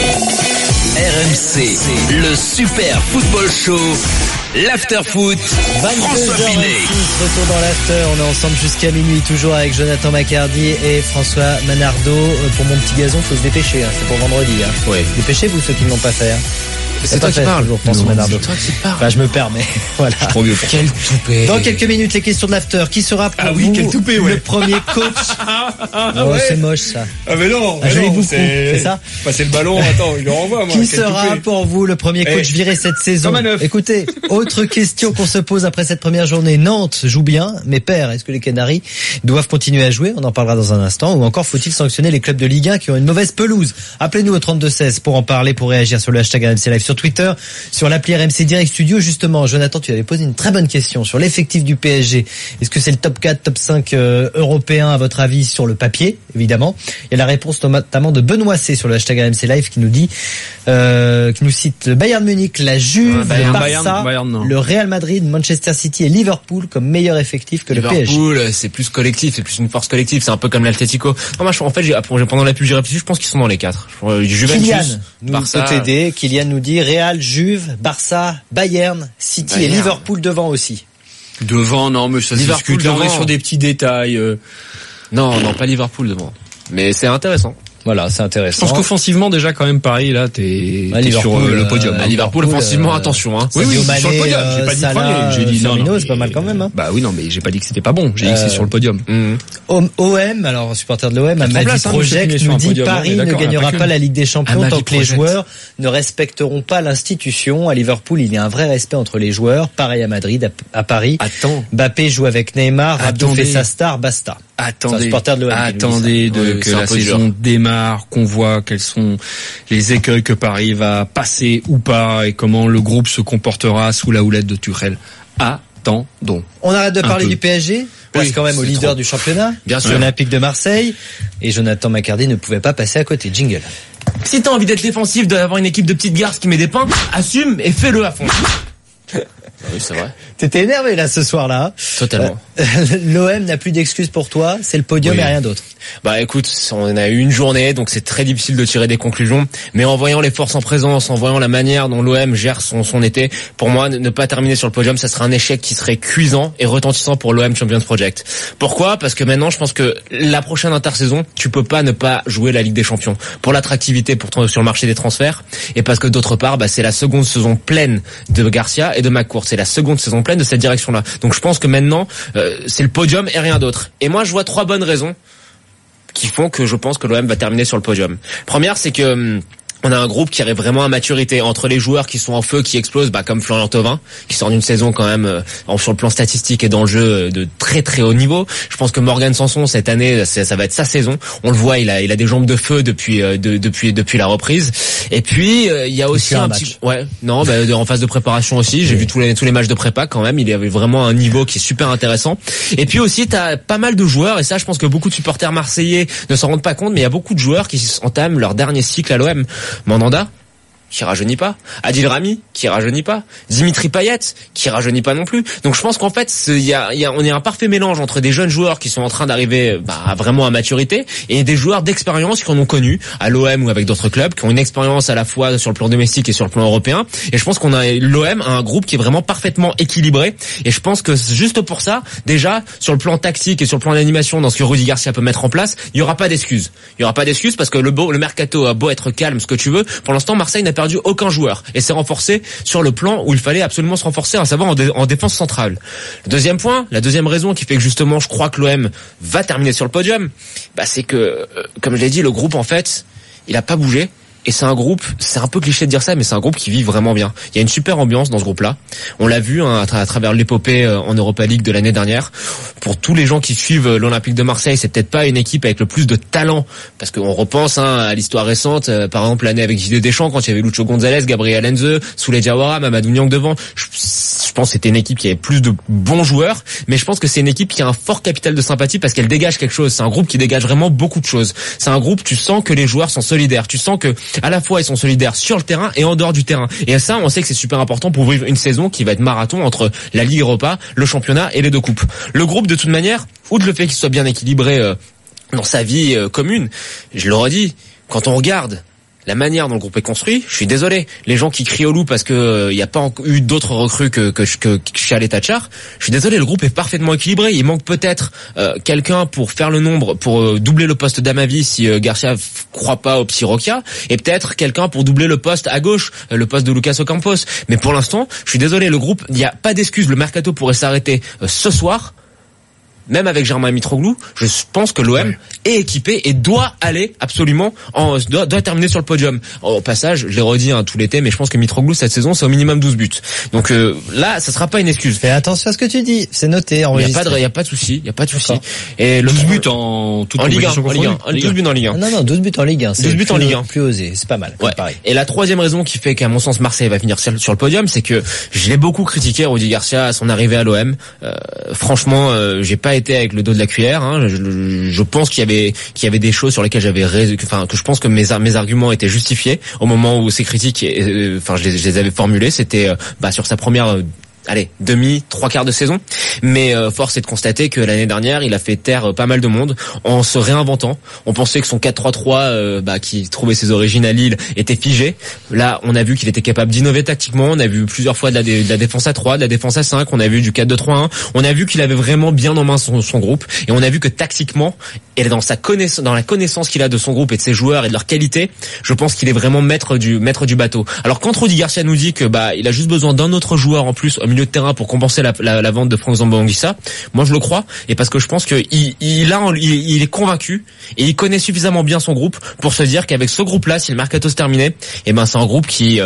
RMC, le super football show. L'after foot. François
22h26,
Pinet.
retour dans l'after. On est ensemble jusqu'à minuit, toujours avec Jonathan McCardy et François Manardo. Pour mon petit gazon, faut se dépêcher. C'est pour vendredi.
Ouais.
Dépêchez-vous ceux qui ne l'ont pas fait.
C'est toi qui parles.
François Manardo.
C'est toi qui parles.
Enfin, je me permets. Voilà.
Trop vieux pour ça.
Quel toupet.
Dans quelques minutes, les questions de l'after. Qui sera pour vous
quel toupet,
le premier coach? Oh, c'est moche ça.
Ah mais non,
Ah, je l'ai beaucoup, c'est ça?
Passer le ballon, attends, je le renvoie moi.
Qui sera pour vous le premier coach viré cette saison?
Comme un œuf.
Écoutez, autre question qu'on se pose après cette première journée. Nantes joue bien, mais père, est-ce que les Canaries doivent continuer à jouer? On en parlera dans un instant. Ou encore faut-il sanctionner les clubs de Ligue 1 qui ont une mauvaise pelouse? Appelez-nous au 32-16 pour en parler, pour réagir sur le hashtag RMC Live. sur Twitter, sur l'appli RMC Direct Studio. Justement, Jonathan, tu avais posé une très bonne question sur l'effectif du PSG. Est-ce que c'est le top 4, top 5 européen à votre avis sur le papier, évidemment? Il y a la réponse notamment de Benoît C sur le hashtag RMC Live qui nous dit, qui nous cite le Bayern Munich, la Juve, le Barça, le Real Madrid, Manchester City et Liverpool comme meilleur effectif que le PSG.
Liverpool, c'est plus collectif, c'est plus une force collective, c'est un peu comme l'Atlético. Non, moi, en fait, pendant la pub, j'ai réfléchi, je pense qu'ils sont dans les 4.
Juventus, Barça. Kylian nous dit Real, Juve, Barça, Bayern, City et Liverpool devant aussi.
Devant, non, mais ça se discute. Là, on est sur des petits détails.
Non, pas Liverpool devant. Mais c'est intéressant.
Voilà, c'est intéressant.
Je pense qu'offensivement, déjà, quand même, Paris, là, t'es sur le podium.
À Liverpool, offensivement, attention, hein.
Oui, sur le podium. J'ai pas dit premier. J'ai dit
non, c'est pas mal quand même, hein.
Bah oui, non, mais j'ai pas dit que c'était pas bon. J'ai dit que c'est sur le podium.
OM, alors, supporter de l'OM, Amadi Project nous dit Paris ne gagnera pas la Ligue des Champions tant que les joueurs ne respecteront pas l'institution. À Liverpool, il y a un vrai respect entre les joueurs. Pareil à Madrid, à Paris.
Attends.
Mbappé joue avec Neymar, Abdou fait sa star, basta.
Attendez que la saison démarre, qu'on voit quels sont les écueils que Paris va passer ou pas et comment le groupe se comportera sous la houlette de Tuchel. Attendons.
On arrête de parler du PSG. On passe quand même au leader du championnat, l'Olympique de Marseille, et Jonathan Macardy ne pouvait pas passer à côté. Jingle.
Si t'as envie d'être défensif, d'avoir une équipe de petites garces qui met des pains, assume et fais-le à fond. Oui, c'est vrai.
T'étais énervé là ce soir-là.
Totalement.
L'OM n'a plus d'excuses pour toi, c'est le podium et rien d'autre.
Bah écoute, on a eu une journée, donc c'est très difficile de tirer des conclusions. Mais en voyant les forces en présence, en voyant la manière dont l'OM gère son été, pour moi, ne pas terminer sur le podium, ça serait un échec qui serait cuisant et retentissant pour l'OM Champions Project. Pourquoi ? Parce que maintenant, je pense que la prochaine intersaison, tu peux pas ne pas jouer la Ligue des Champions. Pour l'attractivité sur le marché des transferts, et parce que d'autre part, c'est la seconde saison pleine de Garcia et de McCourt. C'est la seconde saison pleine de cette direction-là. Donc je pense que maintenant, c'est le podium et rien d'autre. Et moi, je vois 3 bonnes raisons qui font que je pense que l'OM va terminer sur le podium. Première, c'est que on a un groupe qui arrive vraiment à maturité entre les joueurs qui sont en feu, qui explosent, comme Florian Thauvin, qui sort d'une saison quand même sur le plan statistique et dans le jeu de très très haut niveau. Je pense que Morgan Sanson cette année, ça va être sa saison. On le voit, il a des jambes de feu depuis la reprise. Et puis il y a aussi un petit en phase de préparation aussi. J'ai vu tous les matchs de prépa quand même. Il y avait vraiment un niveau qui est super intéressant. Et puis aussi t'as pas mal de joueurs et ça je pense que beaucoup de supporters marseillais ne s'en rendent pas compte, mais il y a beaucoup de joueurs qui entament leur dernier cycle à l'OM. Mandanda, qui rajeunit pas. Adil Rami, qui rajeunit pas. Dimitri Payet, qui rajeunit pas non plus. Donc je pense qu'en fait, on est un parfait mélange entre des jeunes joueurs qui sont en train d'arriver vraiment à maturité et des joueurs d'expérience qui en ont connu à l'OM ou avec d'autres clubs, qui ont une expérience à la fois sur le plan domestique et sur le plan européen. Et je pense l'OM a un groupe qui est vraiment parfaitement équilibré. Et je pense que juste pour ça, déjà, sur le plan tactique et sur le plan d'animation, dans ce que Rudy Garcia peut mettre en place, il y aura pas d'excuses. Il y aura pas d'excuses parce que le mercato a beau être calme, ce que tu veux. Pour l'instant, Marseille n'a perdu aucun joueur et s'est renforcé sur le plan où il fallait absolument se renforcer, à savoir en défense centrale. Le deuxième point, la deuxième raison qui fait que justement je crois que l'OM va terminer sur le podium, c'est que comme je l'ai dit, le groupe en fait, il a pas bougé. Et c'est un groupe, c'est un peu cliché de dire ça, mais c'est un groupe qui vit vraiment bien. Il y a une super ambiance dans ce groupe-là. On l'a vu à travers l'épopée en Europa League de l'année dernière. Pour tous les gens qui suivent l'Olympique de Marseille, c'est peut-être pas une équipe avec le plus de talent, parce qu'on repense à l'histoire récente, par exemple l'année avec Didier Deschamps, quand il y avait Lucho González, Gabriel Heinze, Souley Diawara, Mamadou Niang devant. Je pense que c'était une équipe qui avait plus de bons joueurs, mais je pense que c'est une équipe qui a un fort capital de sympathie parce qu'elle dégage quelque chose. C'est un groupe qui dégage vraiment beaucoup de choses. C'est un groupe, tu sens que les joueurs sont solidaires. Tu sens que à la fois ils sont solidaires sur le terrain et en dehors du terrain. Et ça, on sait que c'est super important pour vivre une saison qui va être marathon entre la Ligue Europa, le championnat et les 2 coupes. Le groupe, de toute manière, outre le fait qu'il soit bien équilibré dans sa vie commune, je le redis, quand on regarde la manière dont le groupe est construit, je suis désolé. Les gens qui crient au loup parce que y a pas eu d'autres recrues que Chalet Tachar, je suis désolé, le groupe est parfaitement équilibré. Il manque peut-être quelqu'un pour faire le nombre, pour doubler le poste d'Amavi si Garcia croit pas au petit Roca, et peut-être quelqu'un pour doubler le poste à gauche, le poste de Lucas Ocampos. Mais pour l'instant, je suis désolé, le groupe, il y a pas d'excuse. Le mercato pourrait s'arrêter ce soir. même avec Germain Mitroglou, je pense que l'OM est équipé et doit aller absolument doit terminer sur le podium. Au passage, je l'ai redit tout l'été, mais je pense que Mitroglou cette saison c'est au minimum 12 buts. Donc là, ça sera pas une excuse.
Fais attention à ce que tu dis, c'est noté, enregistré.
Il y a pas de souci. Et le
12 buts en toute compétition confondue.
12 buts en Ligue 1.
Non, 12 buts en Ligue 1.
12 buts en Ligue 1.
Plus osé, c'est pas mal.
Ouais.
Pareil.
Et la troisième raison qui fait qu'à mon sens Marseille va finir sur le podium, c'est que je l'ai beaucoup critiqué Rudy Garcia à son arrivée à l'OM. Franchement, j'ai pas été avec le dos de la cuillère. Je pense qu'il y avait des choses sur lesquelles que je pense que mes arguments étaient justifiés au moment où ces critiques, je les avais formulées. C'était sur sa première trois quarts de saison. Mais force est de constater que l'année dernière, il a fait taire pas mal de monde en se réinventant. On pensait que son 4-3-3 qui trouvait ses origines à Lille était figé. Là, on a vu qu'il était capable d'innover tactiquement. On a vu plusieurs fois de la défense à 3, de la défense à 5. On a vu du 4-2-3-1. On a vu qu'il avait vraiment bien en main son groupe. Et on a vu que tactiquement, et dans la connaissance qu'il a de son groupe et de ses joueurs et de leur qualité, je pense qu'il est vraiment maître du bateau. Alors quand Rudy Garcia nous dit que il a juste besoin d'un autre joueur en plus au milieu de terrain pour compenser la vente de Franck Zambo-Anguissa, moi je le crois, et parce que je pense que il est convaincu et il connaît suffisamment bien son groupe pour se dire qu'avec ce groupe-là, si le mercato se terminait, c'est un groupe qui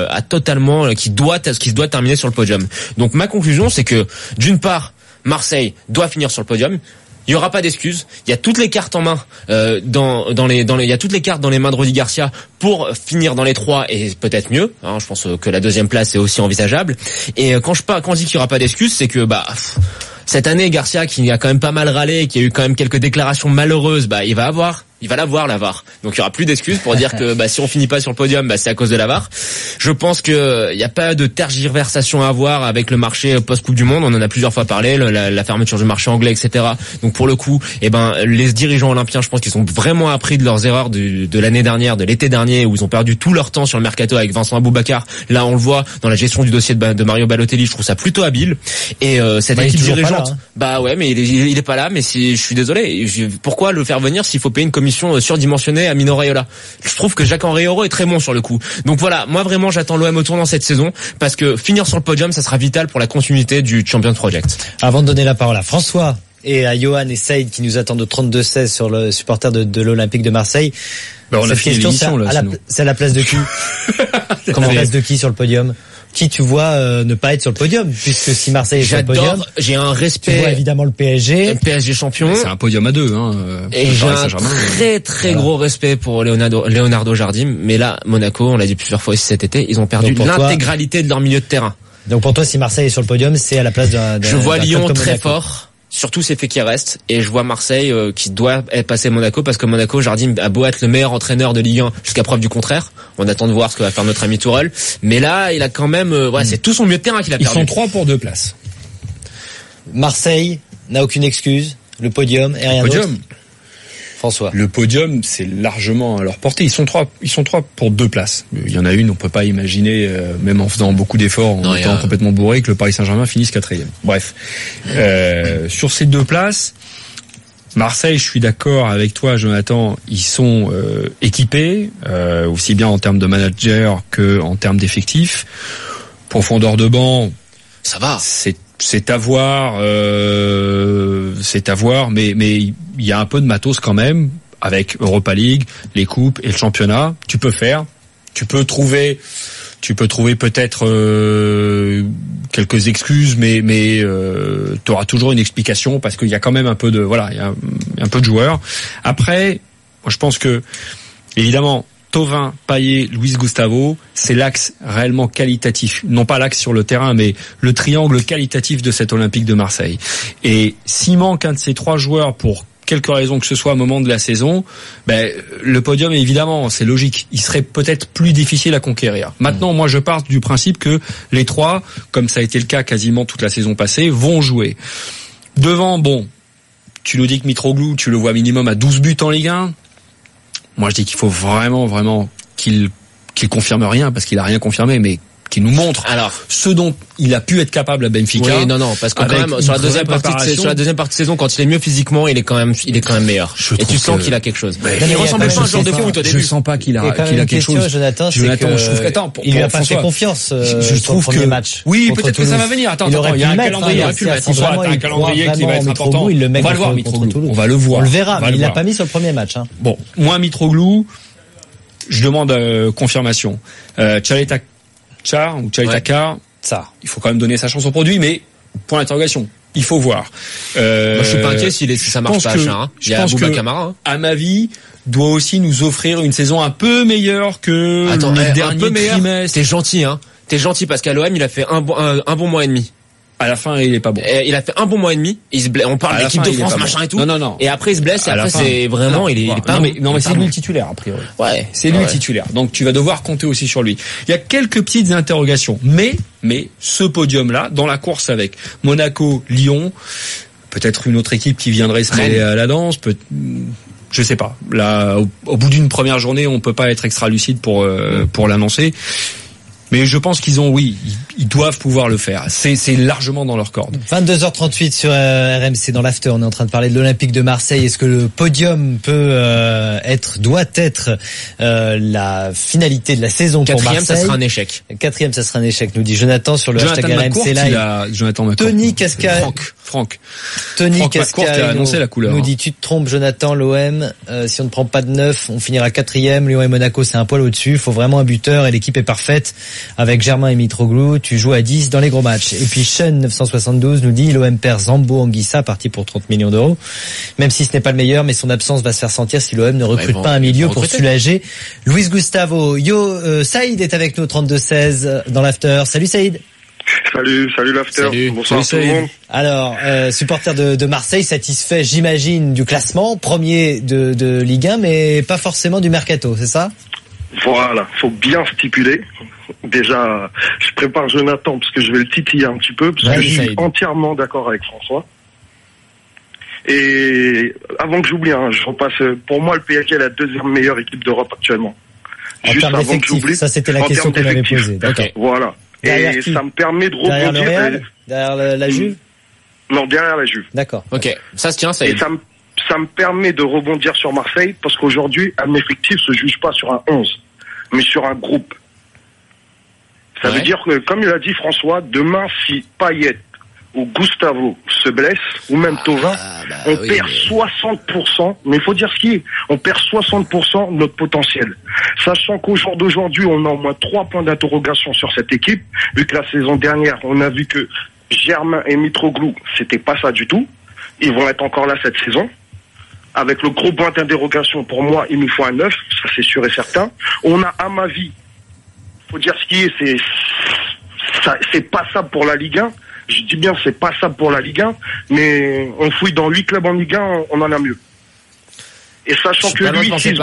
doit terminer sur le podium. Donc ma conclusion, c'est que d'une part, Marseille doit finir sur le podium. Il y aura pas d'excuses. Il y a toutes les cartes en main il y a toutes les cartes dans les mains de Rudy Garcia pour finir dans les 3 et peut-être mieux. Je pense que la deuxième place est aussi envisageable. Et quand je dis qu'il y aura pas d'excuses, c'est que cette année Garcia qui a quand même pas mal râlé, qui a eu quand même quelques déclarations malheureuses, il va l'avoir la VAR. Donc il y aura plus d'excuses pour dire que si on finit pas sur le podium, c'est à cause de la VAR. Je pense que il y a pas de tergiversation à avoir avec le marché post-Coupe du Monde. On en a plusieurs fois parlé, la fermeture du marché anglais, etc. Donc pour le coup, les dirigeants olympiens, je pense qu'ils ont vraiment appris de leurs erreurs de l'année dernière, de l'été dernier, où ils ont perdu tout leur temps sur le mercato avec Vincent Aboubakar. Là, on le voit dans la gestion du dossier de Mario Balotelli. Je trouve ça plutôt habile. Et cette équipe dirigeante, mais il est pas là. Mais je suis désolé. Pourquoi le faire venir s'il faut payer une commission surdimensionnée à Mino Raiola? Je trouve que Jacques-Henri Hérault est très bon sur le coup. Donc voilà, moi vraiment j'attends l'OM au tournant cette saison parce que finir sur le podium, ça sera vital pour la continuité du Champions Project.
Avant de donner la parole à François et à Johan et Saïd qui nous attendent au 32-16 sur le supporter de l'Olympique de Marseille.
On a fini l'émission là.
C'est à la place de qui? Comment place de qui sur le podium? Qui tu vois ne pas être sur le podium, puisque si Marseille est sur le podium,
j'ai un respect.
Tu vois évidemment le PSG
champion.
C'est un podium à 2.
Et j'ai un très gros respect pour Leonardo Jardim. Mais là, Monaco, on l'a dit plusieurs fois aussi cet été, ils ont perdu l'intégralité de leur milieu de terrain.
Donc pour toi, si Marseille est sur le podium, c'est à la place d'un
Je vois Lyon très fort. Surtout ces faits qui restent, et je vois Marseille qui doit passer Monaco, parce que Monaco, Jardim a beau être le meilleur entraîneur de Ligue 1 jusqu'à preuve du contraire. On attend de voir ce que va faire notre ami Tourelle, mais là il a quand même c'est tout son milieu de terrain qu'il a perdu.
Ils sont 3 pour 2 places.
Marseille n'a aucune excuse, le podium et rien d'autre. François.
Le podium, c'est largement à leur portée. Ils sont 3 pour 2 places. Il y en a une, on peut pas imaginer, même en faisant beaucoup d'efforts, en étant complètement bourré, que le Paris Saint-Germain finisse 4e. Bref. Sur ces 2 places, Marseille, je suis d'accord avec toi, Jonathan, ils sont équipés, aussi bien en termes de manager que en termes d'effectifs. Profondeur de banc,
ça va.
C'est à voir, mais il y a un peu de matos quand même avec Europa League, les coupes et le championnat. Tu peux trouver peut-être quelques excuses, mais tu auras toujours une explication parce qu'il y a quand même un peu de il y a un peu de joueurs. Après, moi je pense que évidemment Thauvin, Payet, Luis Gustavo, c'est l'axe réellement qualitatif. Non pas l'axe sur le terrain, mais le triangle qualitatif de cet Olympique de Marseille. Et s'il manque un de ces 3 joueurs pour quelque raison que ce soit au moment de la saison, le podium, évidemment, c'est logique. Il serait peut-être plus difficile à conquérir. Maintenant, moi, je pars du principe que les 3, comme ça a été le cas quasiment toute la saison passée, vont jouer. Devant, tu nous dis que Mitroglou, tu le vois minimum à 12 buts en Ligue 1. Moi, je dis qu'il faut vraiment qu'il confirme rien, parce qu'il a rien confirmé, mais qui nous montre ce dont il a pu être capable à Benfica.
Oui, non, parce que quand même sur la deuxième partie de saison, quand il est mieux physiquement, il est quand même meilleur. Et tu sens qu'il a quelque chose.
Il ressemble pas à un joueur de foot au début.
Je sens pas qu'il a quelque chose.
Jonathan, je trouve que il lui a pas fait confiance.
Je trouve que oui, peut-être que ça va venir. Attends, il y a un calendrier. Il aurait pu le mettre. Il y a un calendrier qui va être important. On va le voir, Mitroglou. On va le voir.
On le verra, mais il l'a pas mis sur le premier match.
Bon, moi Mitroglou, je demande confirmation. Tchaletakar, ça, il faut quand même donner sa chance au produit, mais point d'interrogation. Il faut voir.
Moi, je suis pas inquiet si ça marche pas. Il y a Bouba Kamara.
À ma vie, doit aussi nous offrir une saison un peu meilleure que le dernier trimestre.
T'es gentil, T'es gentil parce qu'à l'OM, il a fait un bon mois et demi.
À la fin, il est pas bon.
Il a fait un bon mois et demi. On parle de l'équipe de France, machin et tout.
Non.
Et après, il se blesse. Et après, c'est vraiment, il est pas.
Non, mais c'est lui le titulaire, a priori.
Ouais.
C'est lui le titulaire. Donc, tu vas devoir compter aussi sur lui. Il y a quelques petites interrogations. Mais, ce podium-là, dans la course avec Monaco, Lyon, peut-être une autre équipe qui viendrait se mêler à la danse, je sais pas. Là, au bout d'une première journée, on peut pas être extra lucide pour l'annoncer. Mais je pense qu'ils ils doivent pouvoir le faire. C'est largement dans leur corde.
22h38 sur RMC dans l'after. On est en train de parler de l'Olympique de Marseille. Est-ce que le podium doit être la finalité de la saison pour Marseille?
Ça sera un échec.
Quatrième, ça sera un échec, nous dit Jonathan sur le hashtag RMC Live.
Jonathan McCourt.
Tony Casca.
Franck.
Tony Casca
a annoncé la couleur.
Nous dit, tu te trompes, Jonathan, l'OM. Si on ne prend pas de 9, on finira 4e. Lyon et Monaco, c'est un poil au-dessus. Il faut vraiment un buteur et l'équipe est parfaite. Avec Germain et Mitroglou, tu joues à 10 dans les gros matchs. Et puis Sean 972 nous dit l'OM perd Zambo Anguissa parti pour 30 millions d'euros. Même si ce n'est pas le meilleur, mais son absence va se faire sentir si l'OM ne recrute pas un milieu pour soulager Luis Gustavo. Saïd est avec nous 32-16 dans l'after. Salut Saïd.
Salut l'after. Bonsoir tout le monde.
Alors, supporter de Marseille, satisfait, j'imagine, du classement, premier de Ligue 1, mais pas forcément du mercato, c'est ça?
Voilà, faut bien stipuler. Déjà, je prépare Jonathan parce que je vais le titiller un petit peu, parce que je suis entièrement d'accord avec François. Et avant que j'oublie, je repasse, pour moi le PSG est la deuxième meilleure équipe d'Europe actuellement.
En termes d'effectifs, ça c'était la question qu'on avait posée.
D'accord. Voilà. Et ça me permet de rebondir.
Derrière le Real, derrière la Juve?
Non, derrière la Juve.
D'accord.
Ok, ça se tient, ça y est.
Et ça me permet de rebondir sur Marseille, parce qu'aujourd'hui, un effectif se juge pas sur un 11, mais sur un groupe. Ça veut dire que, comme il a dit François, demain, si Payet ou Gustavo se blessent, ou même Thauvin, on perd 60%, mais il faut dire ce qui est, on perd 60% de notre potentiel. Sachant qu'au jour d'aujourd'hui, on a au moins 3 points d'interrogation sur cette équipe, vu que la saison dernière, on a vu que Germain et Mitroglou, c'était pas ça du tout. Ils vont être encore là cette saison. Avec le gros point d'interrogation, pour moi, il nous faut un 9, ça c'est sûr et certain. On a, à ma vie, faut dire ce qui est, c'est pas ça pour la Ligue 1. Je dis bien, c'est pas ça pour la Ligue 1, mais on fouille dans 8 clubs en Ligue 1, on en a mieux. Et sachant que lui, s'il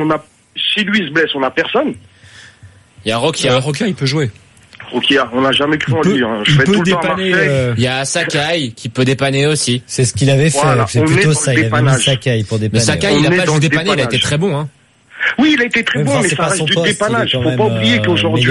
se blesse, on a personne.
Il y a Rokia.
Rokia, il peut jouer.
Rokia, on n'a jamais cru en lui. Je fais tout le temps à Marseille.
Il y a Sakai qui peut dépanner aussi.
C'est ce qu'il avait fait. Voilà, c'est plutôt ça. Il avait mis Sakai pour dépanner.
Mais Sakai, il a pas juste dépanné, il a été très bon.
Oui, il a été très bon, mais ça reste du dépannage. Faut pas oublier qu'aujourd'hui,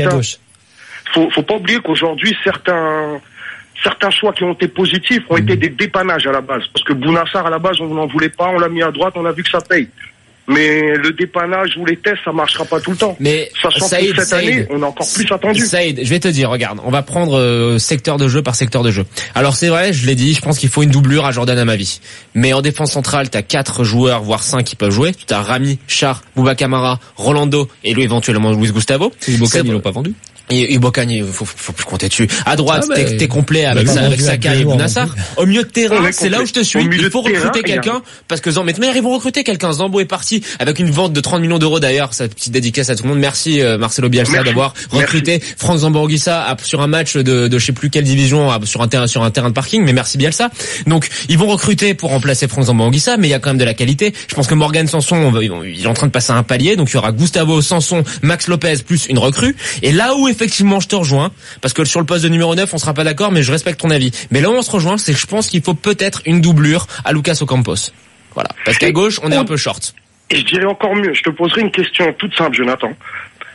faut pas oublier qu'aujourd'hui, certains choix qui ont été positifs ont été des dépannages à la base. Parce que Bounassar, à la base, on n'en voulait pas, on l'a mis à droite, on a vu que ça paye. Mais le dépannage ou les tests, ça marchera pas tout le temps.
Mais
sachant que cette année, on a encore plus attendu.
Saïd, je vais te dire, regarde, on va prendre secteur de jeu par secteur de jeu. Alors c'est vrai, je l'ai dit, je pense qu'il faut une doublure à Jordan Amavi. Mais en défense centrale, t'as 4 joueurs, voire 5 qui peuvent jouer. Tu as Rami, Char, Bouba Kamara, Rolando et lui éventuellement Luis Gustavo.
Et Bocan, ils l'ont pas vendu.
Et Bocan, faut plus compter dessus. À droite, t'es complet avec Sakai et Bounassar. Au milieu de terrain, c'est là où je te suis. Il faut recruter quelqu'un parce que ils vont recruter quelqu'un. Zambo est parti avec une vente de 30 millions d'euros d'ailleurs. Cette petite dédicace à tout le monde. Merci Marcelo Bielsa d'avoir recruté Franck Zambo Anguissa sur un match de je sais plus quelle division sur un terrain de parking. Mais merci Bielsa. Donc ils vont recruter pour remplacer Franck Zambo Anguissa, mais il y a quand même de la qualité. Je pense que Morgan Sanson, il est en train de passer un palier. Donc il y aura Gustavo, Sanson, Max Lopez plus une recrue. Et là où effectivement je te rejoins, parce que sur le poste de numéro 9 on sera pas d'accord, mais je respecte ton avis. Mais là où on se rejoint, c'est que je pense qu'il faut peut-être une doublure à Lucas Ocampos. Voilà. Parce qu'à gauche, on est un peu short.
Et je dirais encore mieux, je te poserai une question toute simple, Jonathan.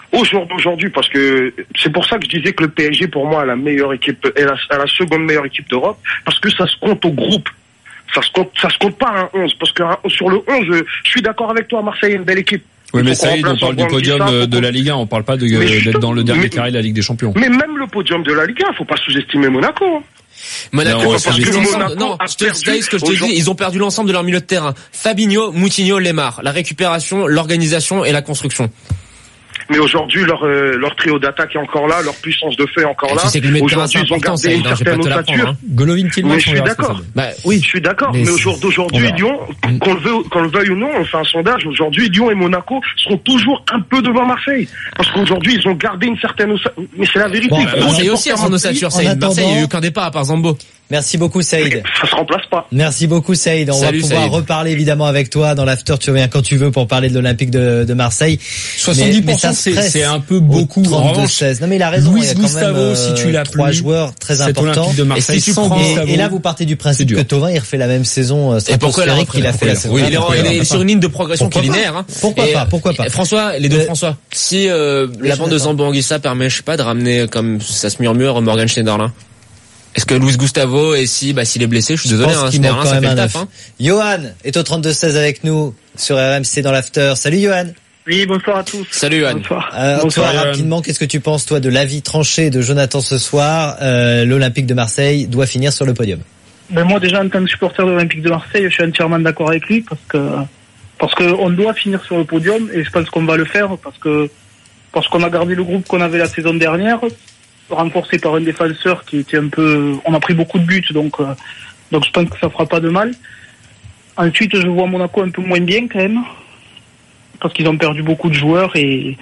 Aujourd'hui, parce que c'est pour ça que je disais que le PSG, pour moi, est la meilleure équipe, est la seconde meilleure équipe d'Europe, parce que ça se compte au groupe. Ça se compte pas à un 11, parce que sur le 11, je suis d'accord avec toi, Marseille est une belle équipe.
Oui, mais ça y est, on parle du podium de la Ligue 1, on parle pas d'être dans le dernier carré de la Ligue des Champions.
Mais même le podium de la Ligue 1, faut pas sous-estimer Monaco.
Monaco, je te dis ce que je te dis, ils ont perdu l'ensemble de leur milieu de terrain. Fabinho, Moutinho, Lemar. La récupération, l'organisation et la construction.
Mais aujourd'hui, leur trio d'attaque est encore là, leur puissance de feu est encore là.
Tu sais que le
aujourd'hui, ils ont gardé une certaine ossature.
Golovin,
mais je suis d'accord. Oui, je suis d'accord. Mais aujourd'hui, Lyon, qu'on le veuille ou non, on fait un sondage. Aujourd'hui, Lyon et Monaco seront toujours un peu devant Marseille. Parce qu'aujourd'hui, ils ont gardé une certaine ossature. Mais c'est la vérité.
Marseille aussi a son ossature. Marseille, il n'y a eu qu'un départ à part Zambo.
Merci beaucoup Saïd.
Ça se remplace pas.
Merci beaucoup Saïd. On va pouvoir reparler évidemment avec toi dans l'after. Tu reviens quand tu veux pour parler de l'Olympique de Marseille.
70% c'est un peu beaucoup.
32-16. Non mais il a raison.
Luis Gustavo, si tu l'as
3 joueurs très importants.
De Marseille,
et là vous partez du principe que Thauvin il refait la même saison.
Et pourquoi il a fait la saison? Il est sur une ligne de progression qui est linéaire.
Pourquoi pas?
François, les deux François. Si la bande de Zambo Anguissa permet, je sais pas, de ramener comme ça se murmure Morgan Schneiderlin. Est-ce que Luis Gustavo s'il est blessé, je suis désolé, ça fait le taf.
Johan est au 32-16 avec nous sur RMC dans l'after. Salut Johan.
Oui, bonsoir à tous.
Salut Johan.
Bonsoir.
Toi, rapidement, qu'est-ce que tu penses toi de l'avis tranché de Jonathan ce soir? L'Olympique de Marseille doit finir sur le podium.
Ben moi déjà en tant que supporter de l'Olympique de Marseille, je suis entièrement d'accord avec lui parce que on doit finir sur le podium et je pense qu'on va le faire parce qu'on a gardé le groupe qu'on avait la saison dernière, renforcé par un défenseur qui était on a pris beaucoup de buts, donc je pense que ça fera pas de mal. Ensuite, je vois Monaco un peu moins bien quand même, parce qu'ils ont perdu beaucoup de joueurs et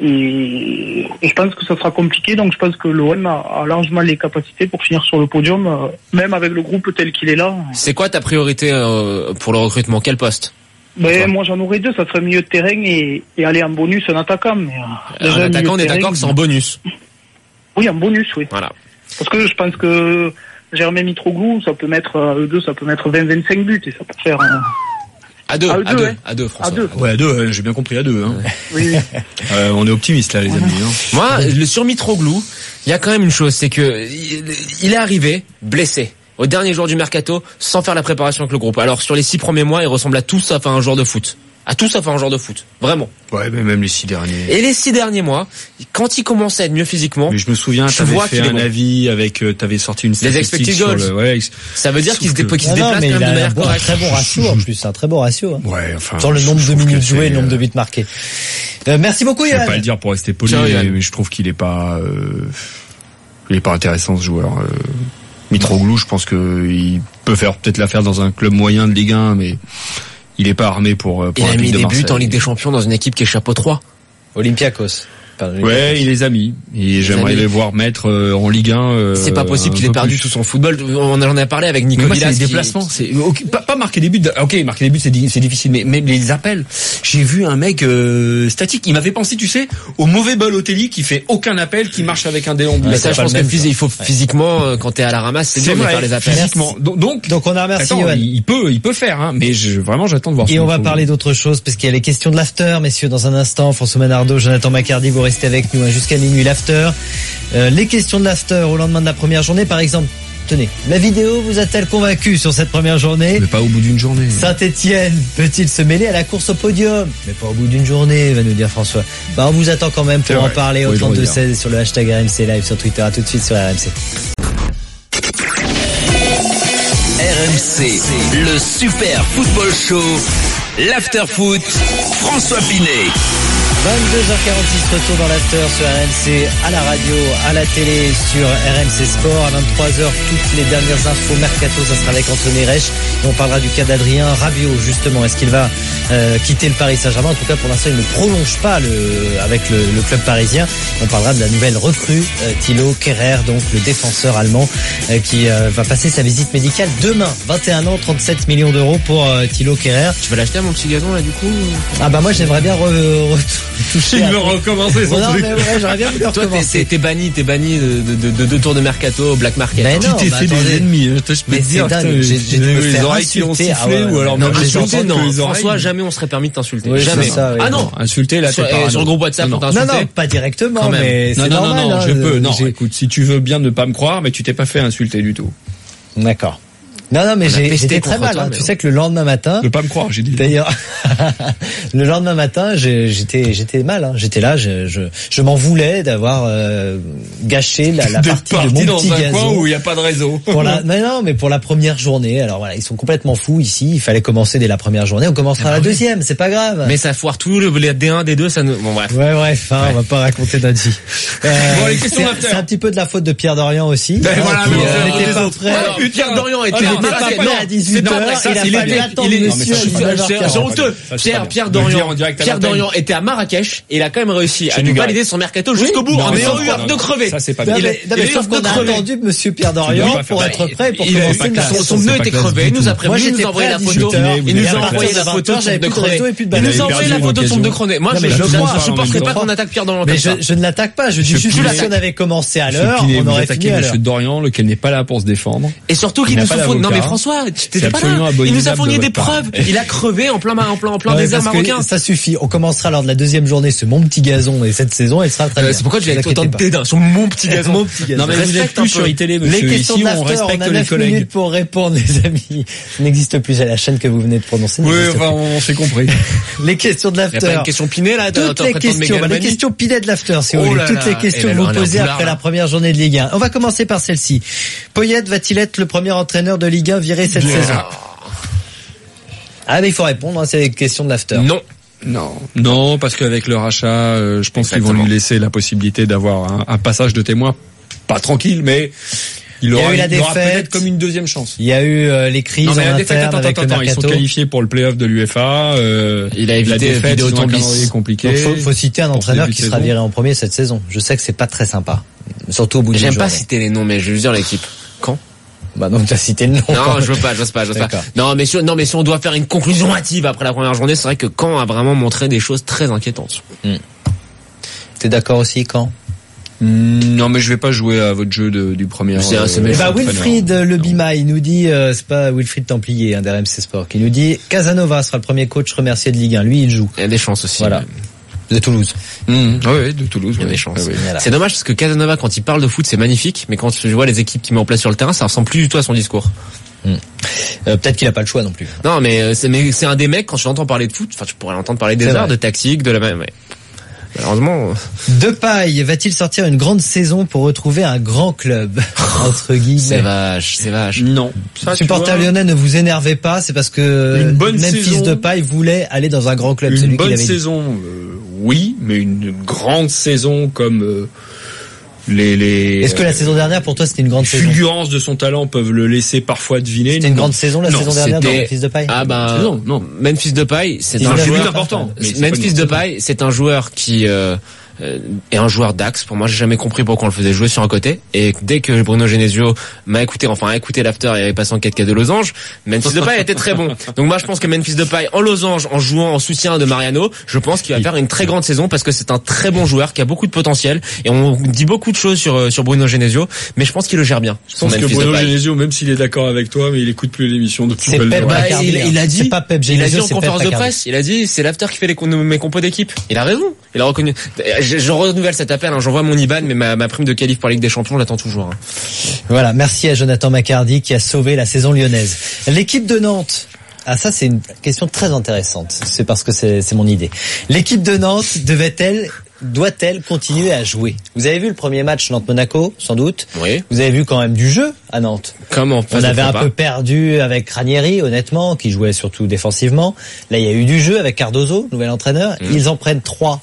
je pense que ça sera compliqué, donc je pense que l'OM a largement les capacités pour finir sur le podium, même avec le groupe tel qu'il est là.
C'est quoi ta priorité pour le recrutement? Quel poste?
Moi j'en aurais deux, ça serait milieu de terrain et aller en bonus un attaquant. Mais,
un attaquant, on est d'accord que c'est en bonus?
Oui, en bonus, oui.
Voilà.
Parce que je pense que Germain Mitroglou, ça peut mettre à eux deux, ça peut mettre 20-25 buts et ça peut faire
à deux, François.
À deux.
Ouais, à deux, j'ai bien compris, à deux. Hein.
Oui.
On est optimiste là, les amis. Hein.
Moi, sur Mitroglou, il y a quand même une chose, c'est que il est arrivé blessé au dernier jour du mercato, sans faire la préparation avec le groupe. Alors sur les 6 premiers mois, il ressemble à tout sauf un joueur de foot. Vraiment.
Ouais, mais même les 6 derniers.
Et les 6 derniers mois, quand il commence à être mieux physiquement.
Mais je me souviens, t'avais fait un avis avec, t'avais sorti une statistique
les
sur le,
ça veut dire qu'il se déplace quand même de manière correcte.
Un très bon ratio en plus, un très bon ratio.
Ouais, enfin.
Sur le nombre de minutes jouées, le nombre de buts marqués. Merci beaucoup, Yann.
Je vais pas le dire pour rester poli, mais je trouve qu'il est pas intéressant ce joueur. Mitroglou, je pense que il peut faire peut-être l'affaire dans un club moyen de Ligue 1, mais il est pas armé pour
il a mis des buts en Ligue des Champions dans une équipe qui est chapeau 3.
Olympiakos.
Ouais, il les a mis. Et j'aimerais les voir mettre en Ligue 1.
C'est pas possible qu'il ait perdu tout son football. On en a parlé avec Nico Villas.
C'est les déplacements. C'est pas marquer des buts. Ok, marquer des buts c'est difficile, mais même les appels. J'ai vu un mec statique. Il m'avait pensé, tu sais, au mauvais Balotelli qui fait aucun appel, qui marche avec un déambulateur.
Mais ça, je pense que il faut physiquement, quand t'es à la ramasse, c'est dur de faire les appels.
Physiquement. Donc
on a remercié.
Il peut faire, hein. Mais vraiment, j'attends de voir.
Et on va parler d'autre chose parce qu'il y a les questions de l'after, messieurs, dans un instant. François Manardo, Jonathan Macardy, vous restez avec nous jusqu'à minuit l'after. Les questions de l'after au lendemain de la première journée, par exemple. Tenez, la vidéo vous a-t-elle convaincu sur cette première journée?
Mais pas au bout d'une journée.
Saint-Etienne peut-il se mêler à la course au podium? Mais pas au bout d'une journée, va nous dire François. On vous attend quand même pour en parler au 32-16 sur le hashtag RMC Live sur Twitter. À tout de suite sur RMC.
RMC, le Super Football Show, l'After Foot, François Pinet.
22h46, retour dans l'after sur RMC, à la radio, à la télé, sur RMC Sport. À 23h, toutes les dernières infos mercato, ça sera avec Anthony Reich. Et on parlera du cas d'Adrien Rabiot, justement. Est-ce qu'il va quitter le Paris Saint-Germain? En tout cas, pour l'instant, il ne prolonge pas avec le club parisien. On parlera de la nouvelle recrue, Thilo Kehrer, donc le défenseur allemand, qui va passer sa visite médicale demain. 21 ans, 37 millions d'euros pour Thilo Kehrer.
Tu vas l'acheter à mon petit gazon, là, du coup?
Ah bah moi, j'aimerais bien
Il veut recommencer son truc.
Mais ouais, j'aurais bien voulu recommencer.
T'es banni de 2 tours de mercato, black market.
Mais non,
tu t'es fait des ennemis. Je peux te dire,
j'ai dû me faire
oreilles qui ont
insulter.
sifflé ou alors
insulter, non. François, jamais on serait permis de t'insulter.
Oui,
jamais.
Ça, oui.
Ah non.
Insulter là,
sur le groupe WhatsApp, on t'a insulté.
Non, pas directement, mais c'est normal.
Non, je peux. Non, écoute, si tu veux bien ne pas me croire, mais tu t'es pas fait insulter du tout.
D'accord. Non, mais j'étais très mal. Toi, tu sais que le lendemain matin.
Ne pas me croire, j'ai dit.
D'ailleurs, le lendemain matin, j'étais mal. Hein. J'étais là, je m'en voulais d'avoir gâché la partie de mon petit gazon.
Coin où il y a pas de réseau.
Mais pour la première journée. Alors voilà, ils sont complètement fous ici. Il fallait commencer dès la première journée. On commencera la deuxième, c'est pas grave.
Mais ça foire tout, les D1, D2, ça nous. Bon bref.
Ouais, bref, on va pas raconter notre vie. C'est un petit peu de la faute de Pierre Dorian aussi.
Voilà,
il n'était pas prêt.
Pierre Dorian était
à 18h, il a fallu attendre monsieur.
C'est honteux. Pierre Dorian était à Marrakech et il a quand même réussi à nous valider son mercato jusqu'au bout en ayant eu un pneu crevé.
Ça c'est pas bien.
Sauf qu'on a attendu monsieur Pierre Dorian pour être prêt pour commencer le mercato.
Son pneu était crevé, il nous a prévenu, il nous a envoyé la photo. Il nous a envoyé la photo de son pneu crevé. Il nous a envoyé la photo de son pneu crevé. Moi je supporterais pas qu'on attaque Pierre Dorian.
Mais je ne l'attaque pas, je dis juste que si on avait commencé à l'heure, on aurait fini à l'heure.
Monsieur Dorian, lequel n'est pas là pour se défendre.
Et surtout qu'il nous faut. Non mais François, t'étais pas là. Il nous a fourni des preuves. Il a crevé en plein désert marocain.
Ça suffit. On commencera lors de la deuxième journée ce mon petit gazon et cette saison elle sera très bien.
C'est pourquoi j'ai autant de dédain sur mon petit gazon.
Mon petit gazon.
Non mais vous n'êtes plus sur iTélé, monsieur.
Les questions d'after, on a 9 minutes pour répondre, les amis. Ça n'existe plus à la chaîne que vous venez de prononcer.
Oui, enfin, on s'est compris.
Les questions de l'after.
Il y a pas une question Pinet là.
Toutes les questions Pinet de l'after, si vous voulez. Toutes les questions que vous posez après la première journée de Ligue 1. On va commencer par celle-ci. Poyet va-t-il être le premier entraîneur de Ligue 1 viré cette saison? Ah mais il faut répondre, c'est une question de l'after.
Non, parce qu'avec le rachat, je pense qu'ils vont lui laisser la possibilité d'avoir un passage de témoin, pas tranquille, mais il aura peut-être comme une deuxième chance.
Il y a eu les crises en interne avec le mercato.
Ils sont qualifiés pour le play-off de l'UEFA.
Il a évité
vidéo de calendrier compliqué.
Donc faut citer un entraîneur qui sera viré en premier cette saison. Je sais que c'est pas très sympa, surtout au bout d'une journée.
J'aime pas citer les noms, mais je veux dire l'équipe. Quand?
Bah non, tu as cité le nom.
Non, je veux pas. Non, mais si on doit faire une conclusion hâtive après la première journée, c'est vrai que Caen a vraiment montré des choses très inquiétantes.
T'es d'accord aussi, Caen?
Non, mais je vais pas jouer à votre jeu du premier.
Wilfried Le Bima, il nous dit, c'est pas Wilfried Templier, d'RMC Sport, qui nous dit Casanova sera le premier coach remercié de Ligue 1. Lui, il joue.
Il y a des chances aussi.
Voilà. De Toulouse.
Oui, de Toulouse.
Il y a des chances. Voilà. C'est dommage parce que Casanova, quand il parle de foot, c'est magnifique, mais quand je vois les équipes qu'il met en place sur le terrain, ça ressemble plus du tout à son discours.
Peut-être qu'il a pas le choix non plus.
Non, mais c'est un des mecs, quand je l'entends parler de foot, enfin, tu pourrais l'entendre parler des heures, de tactique, de la même, malheureusement.
Depay va-t-il sortir une grande saison pour retrouver un grand club, entre guillemets?
C'est vache.
Non.
Supporters lyonnais, ne vous énervez pas, c'est parce que Memphis Depay voulait aller dans un grand club.
Une bonne saison, oui, mais une grande saison comme
Est-ce que la saison dernière pour toi c'était une grande saison?
Les fulgurances de son talent peuvent le laisser parfois deviner.
C'était une grande saison la saison dernière dans Memphis Depay?
Ah bah non. Memphis Depay, c'est
un joueur important.
Memphis Depay, c'est un joueur qui est un joueur d'axe. Pour moi, j'ai jamais compris pourquoi on le faisait jouer sur un côté. Et dès que Bruno Genesio a écouté l'after et avait passé en 4K de losange, Memphis Depay était très bon. Donc moi, je pense que Memphis Depay, en losange, en jouant en soutien de Mariano, je pense qu'il va faire une très grande saison parce que c'est un très bon joueur qui a beaucoup de potentiel. Et on dit beaucoup de choses sur Bruno Genesio, mais je pense qu'il le gère bien.
Je pense que Bruno Genesio, même s'il est d'accord avec toi, mais il écoute plus l'émission depuis
il a dit en conférence de presse, il a dit c'est l'after qui fait mes compos d'équipe. Il a raison. Il a reconnu. Je renouvelle cet appel, j'envoie mon IBAN, mais ma prime de qualif pour la Ligue des Champions, j'attends toujours.
Voilà, merci à Jonathan Macardy qui a sauvé la saison lyonnaise. L'équipe de Nantes. Ah, ça, c'est une question très intéressante. C'est parce que c'est mon idée. L'équipe de Nantes doit-elle continuer à jouer? Vous avez vu le premier match Nantes-Monaco, sans doute.
Oui.
Vous avez vu quand même du jeu à Nantes.
Comment?
On avait un peu perdu avec Ranieri, honnêtement, qui jouait surtout défensivement. Là, il y a eu du jeu avec Cardozo, nouvel entraîneur. Ils en prennent 3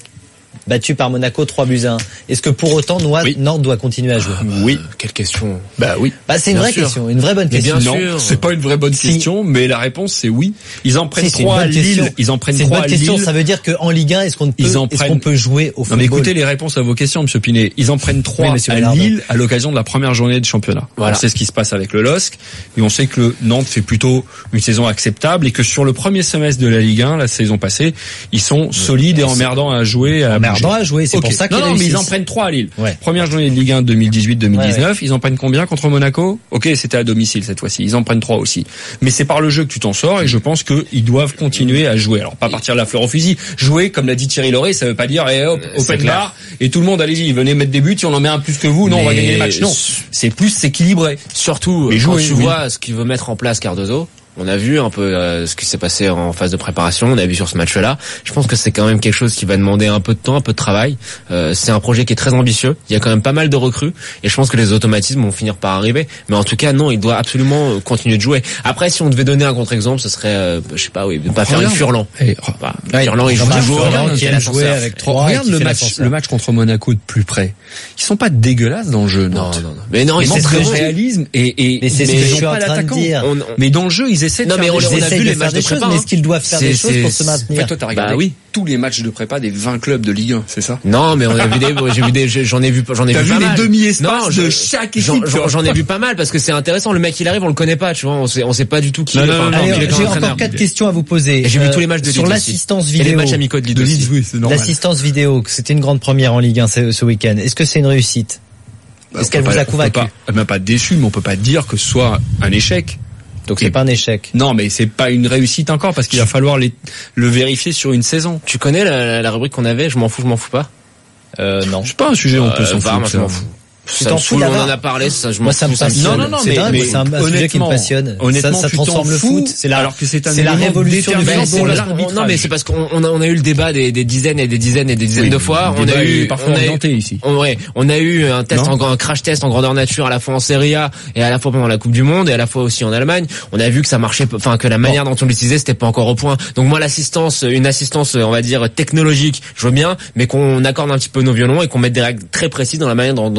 battu par Monaco 3-1. Est-ce que pour autant Nantes doit continuer à jouer?
Oui. Quelle question?
Oui. C'est une vraie question, une vraie bonne question.
Bien sûr. Non, c'est pas une vraie bonne question, mais la réponse c'est oui. Ils en prennent 3 à Lille. Ils en prennent 3 à Lille.
C'est une bonne question. Ça veut dire qu'en Ligue 1, est-ce qu'on peut jouer au football?
Non, mais écoutez les réponses à vos questions, Monsieur Pinet. Ils en prennent 3 à Lille à l'occasion de la première journée de championnat. Voilà. On sait ce qui se passe avec le LOSC et on sait que le Nantes fait plutôt une saison acceptable et que sur le premier semestre de la Ligue 1, la saison passée, ils sont solides et emmerdants à jouer.
C'est pour ça qu'ils
réussissent. Mais ils en prennent 3 à Lille. Première journée de Ligue 1 2018-2019, ils en prennent combien contre Monaco? Ok, c'était à domicile cette fois-ci. Ils en prennent 3 aussi. Mais c'est par le jeu que tu t'en sors et je pense qu'ils doivent continuer à jouer. Alors pas partir la fleur au fusil. Jouer, comme l'a dit Thierry Lauré, ça veut pas dire open bar et tout le monde allez-y, venez mettre des buts, si on en met un plus que vous, non, on va gagner les matchs. Non, c'est plus s'équilibrer.
Surtout quand tu vois ce qu'il veut mettre en place Cardozo. On a vu un peu ce qui s'est passé en phase de préparation, on a vu sur ce match-là. Je pense que c'est quand même quelque chose qui va demander un peu de temps, un peu de travail. C'est un projet qui est très ambitieux. Il y a quand même pas mal de recrues et je pense que les automatismes vont finir par arriver. Mais en tout cas, non, il doit absolument continuer de jouer. Après, si on devait donner un contre-exemple, ce serait, je sais pas, de pas faire une Furlan. Furlan, il joue toujours.
Qui a joué avec 3.
Regarde le match contre Monaco de plus près. Ils sont pas dégueulasses dans le jeu.
Non. Mais non,
ils montrent le réalisme et
c'est ce que je suis en train de dire.
Mais dans le jeu, ils essaient de faire
on a vu les matchs de prépa.
Mais est-ce qu'ils doivent faire des choses pour se maintenir?
Toi, t'as regardé tous les matchs de prépa des 20 clubs de Ligue 1, c'est ça?
Non, mais on a vu j'en ai vu pas mal.
T'as vu les demi-espaces de chaque équipe?
J'en ai vu pas mal parce que c'est intéressant. Le mec, il arrive, on le connaît pas, tu vois. On sait pas du tout qui il est.
J'ai encore 4 questions à vous poser.
J'ai vu tous les matchs de Ligue
sur l'assistance vidéo.
Et les matchs amicaux de Ligue 2.
Oui, c'est normal.
L'assistance vidéo, c'était une grande première en Ligue 1 ce week-end. Est-ce que c'est une réussite? Est-ce qu'elle vous a convaincu?
Elle m'a pas déçu, mais on peut pas dire que ce soit un échec.
Donc c'est pas un échec.
Non, mais c'est pas une réussite encore parce qu'il va falloir le vérifier sur une saison.
Tu connais la rubrique qu'on avait, je m'en fous pas?
Non.
C'est pas un sujet on peut s'en foutre.
Je m'en fous. Ça me saoule, on en a parlé, ça je m'en fous.
Non, mais c'est un sujet qui me passionne.
Honnêtement,
ça transforme le foot.
Alors que c'est
la révolution du football.
Non, mais c'est parce qu'on a eu le débat des dizaines et des dizaines et des dizaines de fois. On a eu
parfois ici.
On a eu un crash test en grandeur nature à la fois en Serie A et à la fois pendant la Coupe du Monde et à la fois aussi en Allemagne. On a vu que ça marchait, enfin que la manière dont on l'utilisait, c'était pas encore au point. Donc moi une assistance, on va dire technologique, je veux bien, mais qu'on accorde un petit peu nos violons et qu'on mette des règles très précises dans la manière dont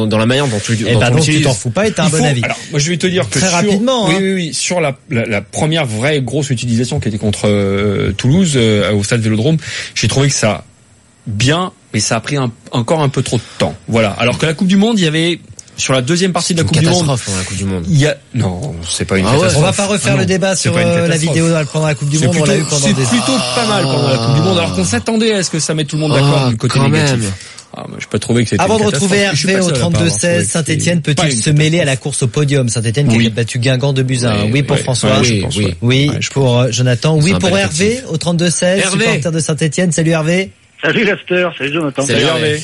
tu t'en fous pas et t'as un bon avis.
Alors, moi, je vais te dire que
très rapidement,
sur la première vraie grosse utilisation qui était contre Toulouse au stade Vélodrome, j'ai trouvé que ça bien, mais ça a pris encore un peu trop de temps. Voilà. Alors que la Coupe du Monde, il y avait sur la deuxième partie de la Coupe du Monde.
La Coupe du Monde.
Non, c'est pas une catastrophe.
On va pas refaire le débat sur la vidéo pendant la Coupe du Monde. On l'a eu pendant
des. C'est plutôt pas mal pendant la Coupe du Monde. Alors qu'on s'attendait à ce que ça mette tout le monde d'accord du côté négatif. Je peux trouver que c'était.
Avant de retrouver Hervé au 32-16, Saint-Etienne peut-il se mêler à la course au podium? Saint-Etienne qui a battu Guingamp 2-1. Oui pour François. Oui pour Jonathan. Oui pour Hervé au 32-16, supporter de Saint-Etienne. Salut Hervé.
Salut Lester, salut Jonathan.
Salut Hervé.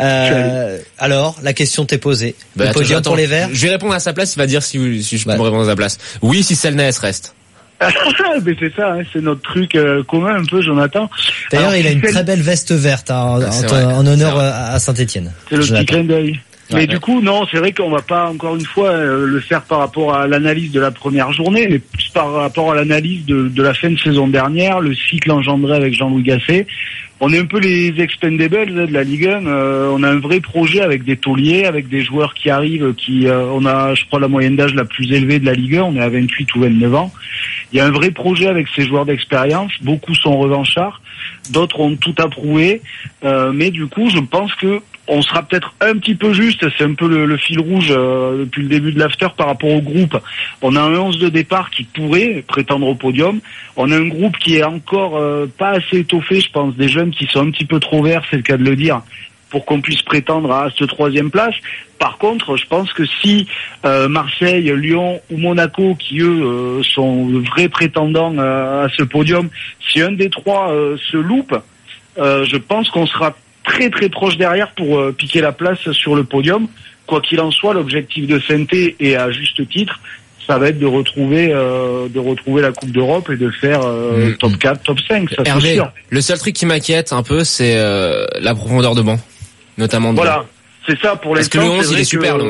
Alors, la question t'est posée. Le podium pour les Verts?
Je vais répondre à sa place, il va dire si je peux me répondre à sa place. Oui, si Selnès reste.
Mais c'est ça, c'est notre truc commun un peu, Jonathan.
D'ailleurs, il a une très belle veste verte en honneur à Saint-Etienne.
C'est le petit clin d'œil. Mais du coup, non, c'est vrai qu'on va pas encore une fois le faire par rapport à l'analyse de la première journée, mais plus par rapport à l'analyse de la fin de saison dernière, le cycle engendré avec Jean-Louis Gasset. On est un peu les expendables de la Ligue 1. On a un vrai projet avec des tauliers, avec des joueurs qui arrivent, on a, je crois, la moyenne d'âge la plus élevée de la Ligue 1. On est à 28 ou 29 ans. Il y a un vrai projet avec ces joueurs d'expérience. Beaucoup sont revanchards. D'autres ont tout approuvé. Mais du coup, je pense que on sera peut-être un petit peu juste, c'est un peu le fil rouge depuis le début de l'after par rapport au groupe. On a un 11 de départ qui pourrait prétendre au podium. On a un groupe qui est encore pas assez étoffé, je pense, des jeunes qui sont un petit peu trop verts, c'est le cas de le dire, pour qu'on puisse prétendre à cette troisième place. Par contre, je pense que si Marseille, Lyon ou Monaco, qui eux sont vrais prétendants à ce podium, si un des trois se loupe, je pense qu'on sera très très proche derrière pour piquer la place sur le podium. Quoi qu'il en soit, l'objectif de Saint-Étienne, et à juste titre, ça va être de retrouver la Coupe d'Europe et de faire top 4, top 5, ça
Hervé,
c'est sûr.
Le seul truc qui m'inquiète un peu, c'est la profondeur de banc, notamment de
voilà, c'est ça pour
l'instant. Parce que le 11, il est super, le 11.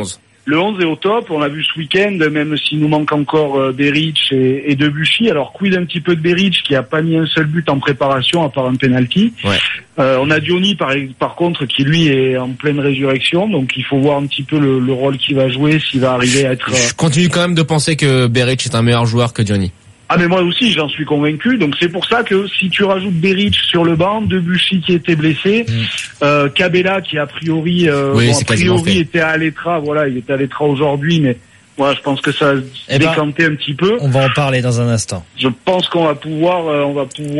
le 11 est au top. On l'a vu ce week-end, même s'il nous manque encore Beric et Debuchy. Alors quid un petit peu de Beric qui a pas mis un seul but en préparation à part un penalty.
Ouais.
On a Diony par contre qui lui est en pleine résurrection, donc il faut voir un petit peu le rôle qu'il va jouer, s'il va arriver à être.
Je continue quand même de penser que Beric est un meilleur joueur que Diony.
Ah mais moi aussi j'en suis convaincu, donc c'est pour ça que si tu rajoutes Beric sur le banc, Debuchy qui était blessé, Cabella qui a priori, était à l'Etra, voilà, il était à l'Etra aujourd'hui, mais moi je pense que ça a décanté un petit peu.
On va en parler dans un instant.
Je pense qu'on va pouvoir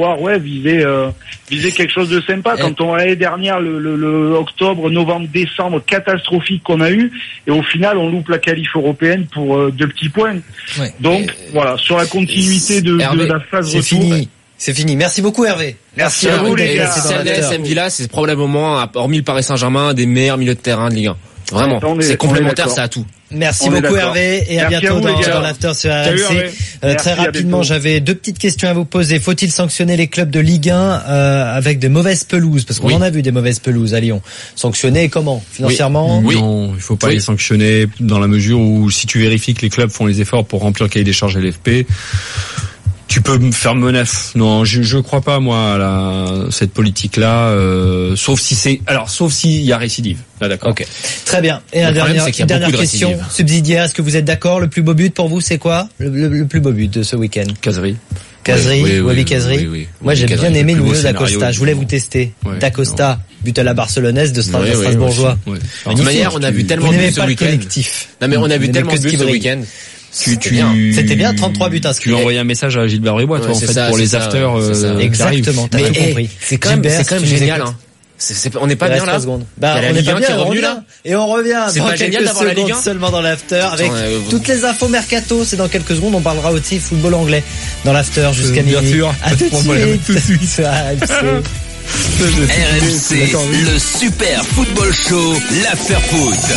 viser quelque chose de sympa. Quand on l'année dernière le octobre, novembre, décembre catastrophique qu'on a eu, et au final on loupe la qualif européenne pour 2 petits points. Ouais. Donc voilà, sur la continuité de la phase retour.
C'est fini. Merci beaucoup Hervé.
Merci à vous les gars. CLS, Villa, c'est probablement, hormis le Paris Saint-Germain, des meilleurs milieux de terrain de Ligue 1. Vraiment, c'est complémentaire, ça a tout.
Merci beaucoup Hervé, et à bientôt dans l'after sur RMC. Très rapidement, j'avais 2 petites questions à vous poser. Faut-il sanctionner les clubs de Ligue 1 avec de mauvaises pelouses, parce qu'on en a vu des mauvaises pelouses à Lyon. Sanctionner comment? Financièrement?
Oui. Non, il faut pas les sanctionner dans la mesure où si tu vérifies que les clubs font les efforts pour remplir le cahier des charges LFP, tu peux me faire menace. Non, je crois pas moi à cette politique-là, sauf s'il y a récidive. Là, d'accord.
Ok. Très bien. Et une dernière question subsidiaire. Est-ce que vous êtes d'accord? Le plus beau but pour vous, c'est quoi? Le plus beau but de ce week-end?
Casery.
Wabi Casery. Oui. Moi, j'ai bien aimé Nuno d'Acosta. Je voulais vous tester. D'Acosta, but à la Barcelonaise de Strasbourgeois.
De toute manière, on a vu tellement de buts ce week-end. Non, mais on a vu tellement de buts ce week-end.
C'était bien, 33 buts inscrits.
Tu as envoyé un message à Gilbert Bribois, toi, en fait, pour les afters.
Exactement, t'as tout compris.
C'est quand même génial, hein. On n'est pas bien là.
On n'est pas bien, on revient là. Et on revient dans quelques secondes seulement dans l'after avec toutes les infos mercato. C'est dans quelques secondes. On parlera aussi football anglais dans l'after jusqu'à minuit.
Bien sûr.
À tout de suite.
RMC, le super football show, l'after foot.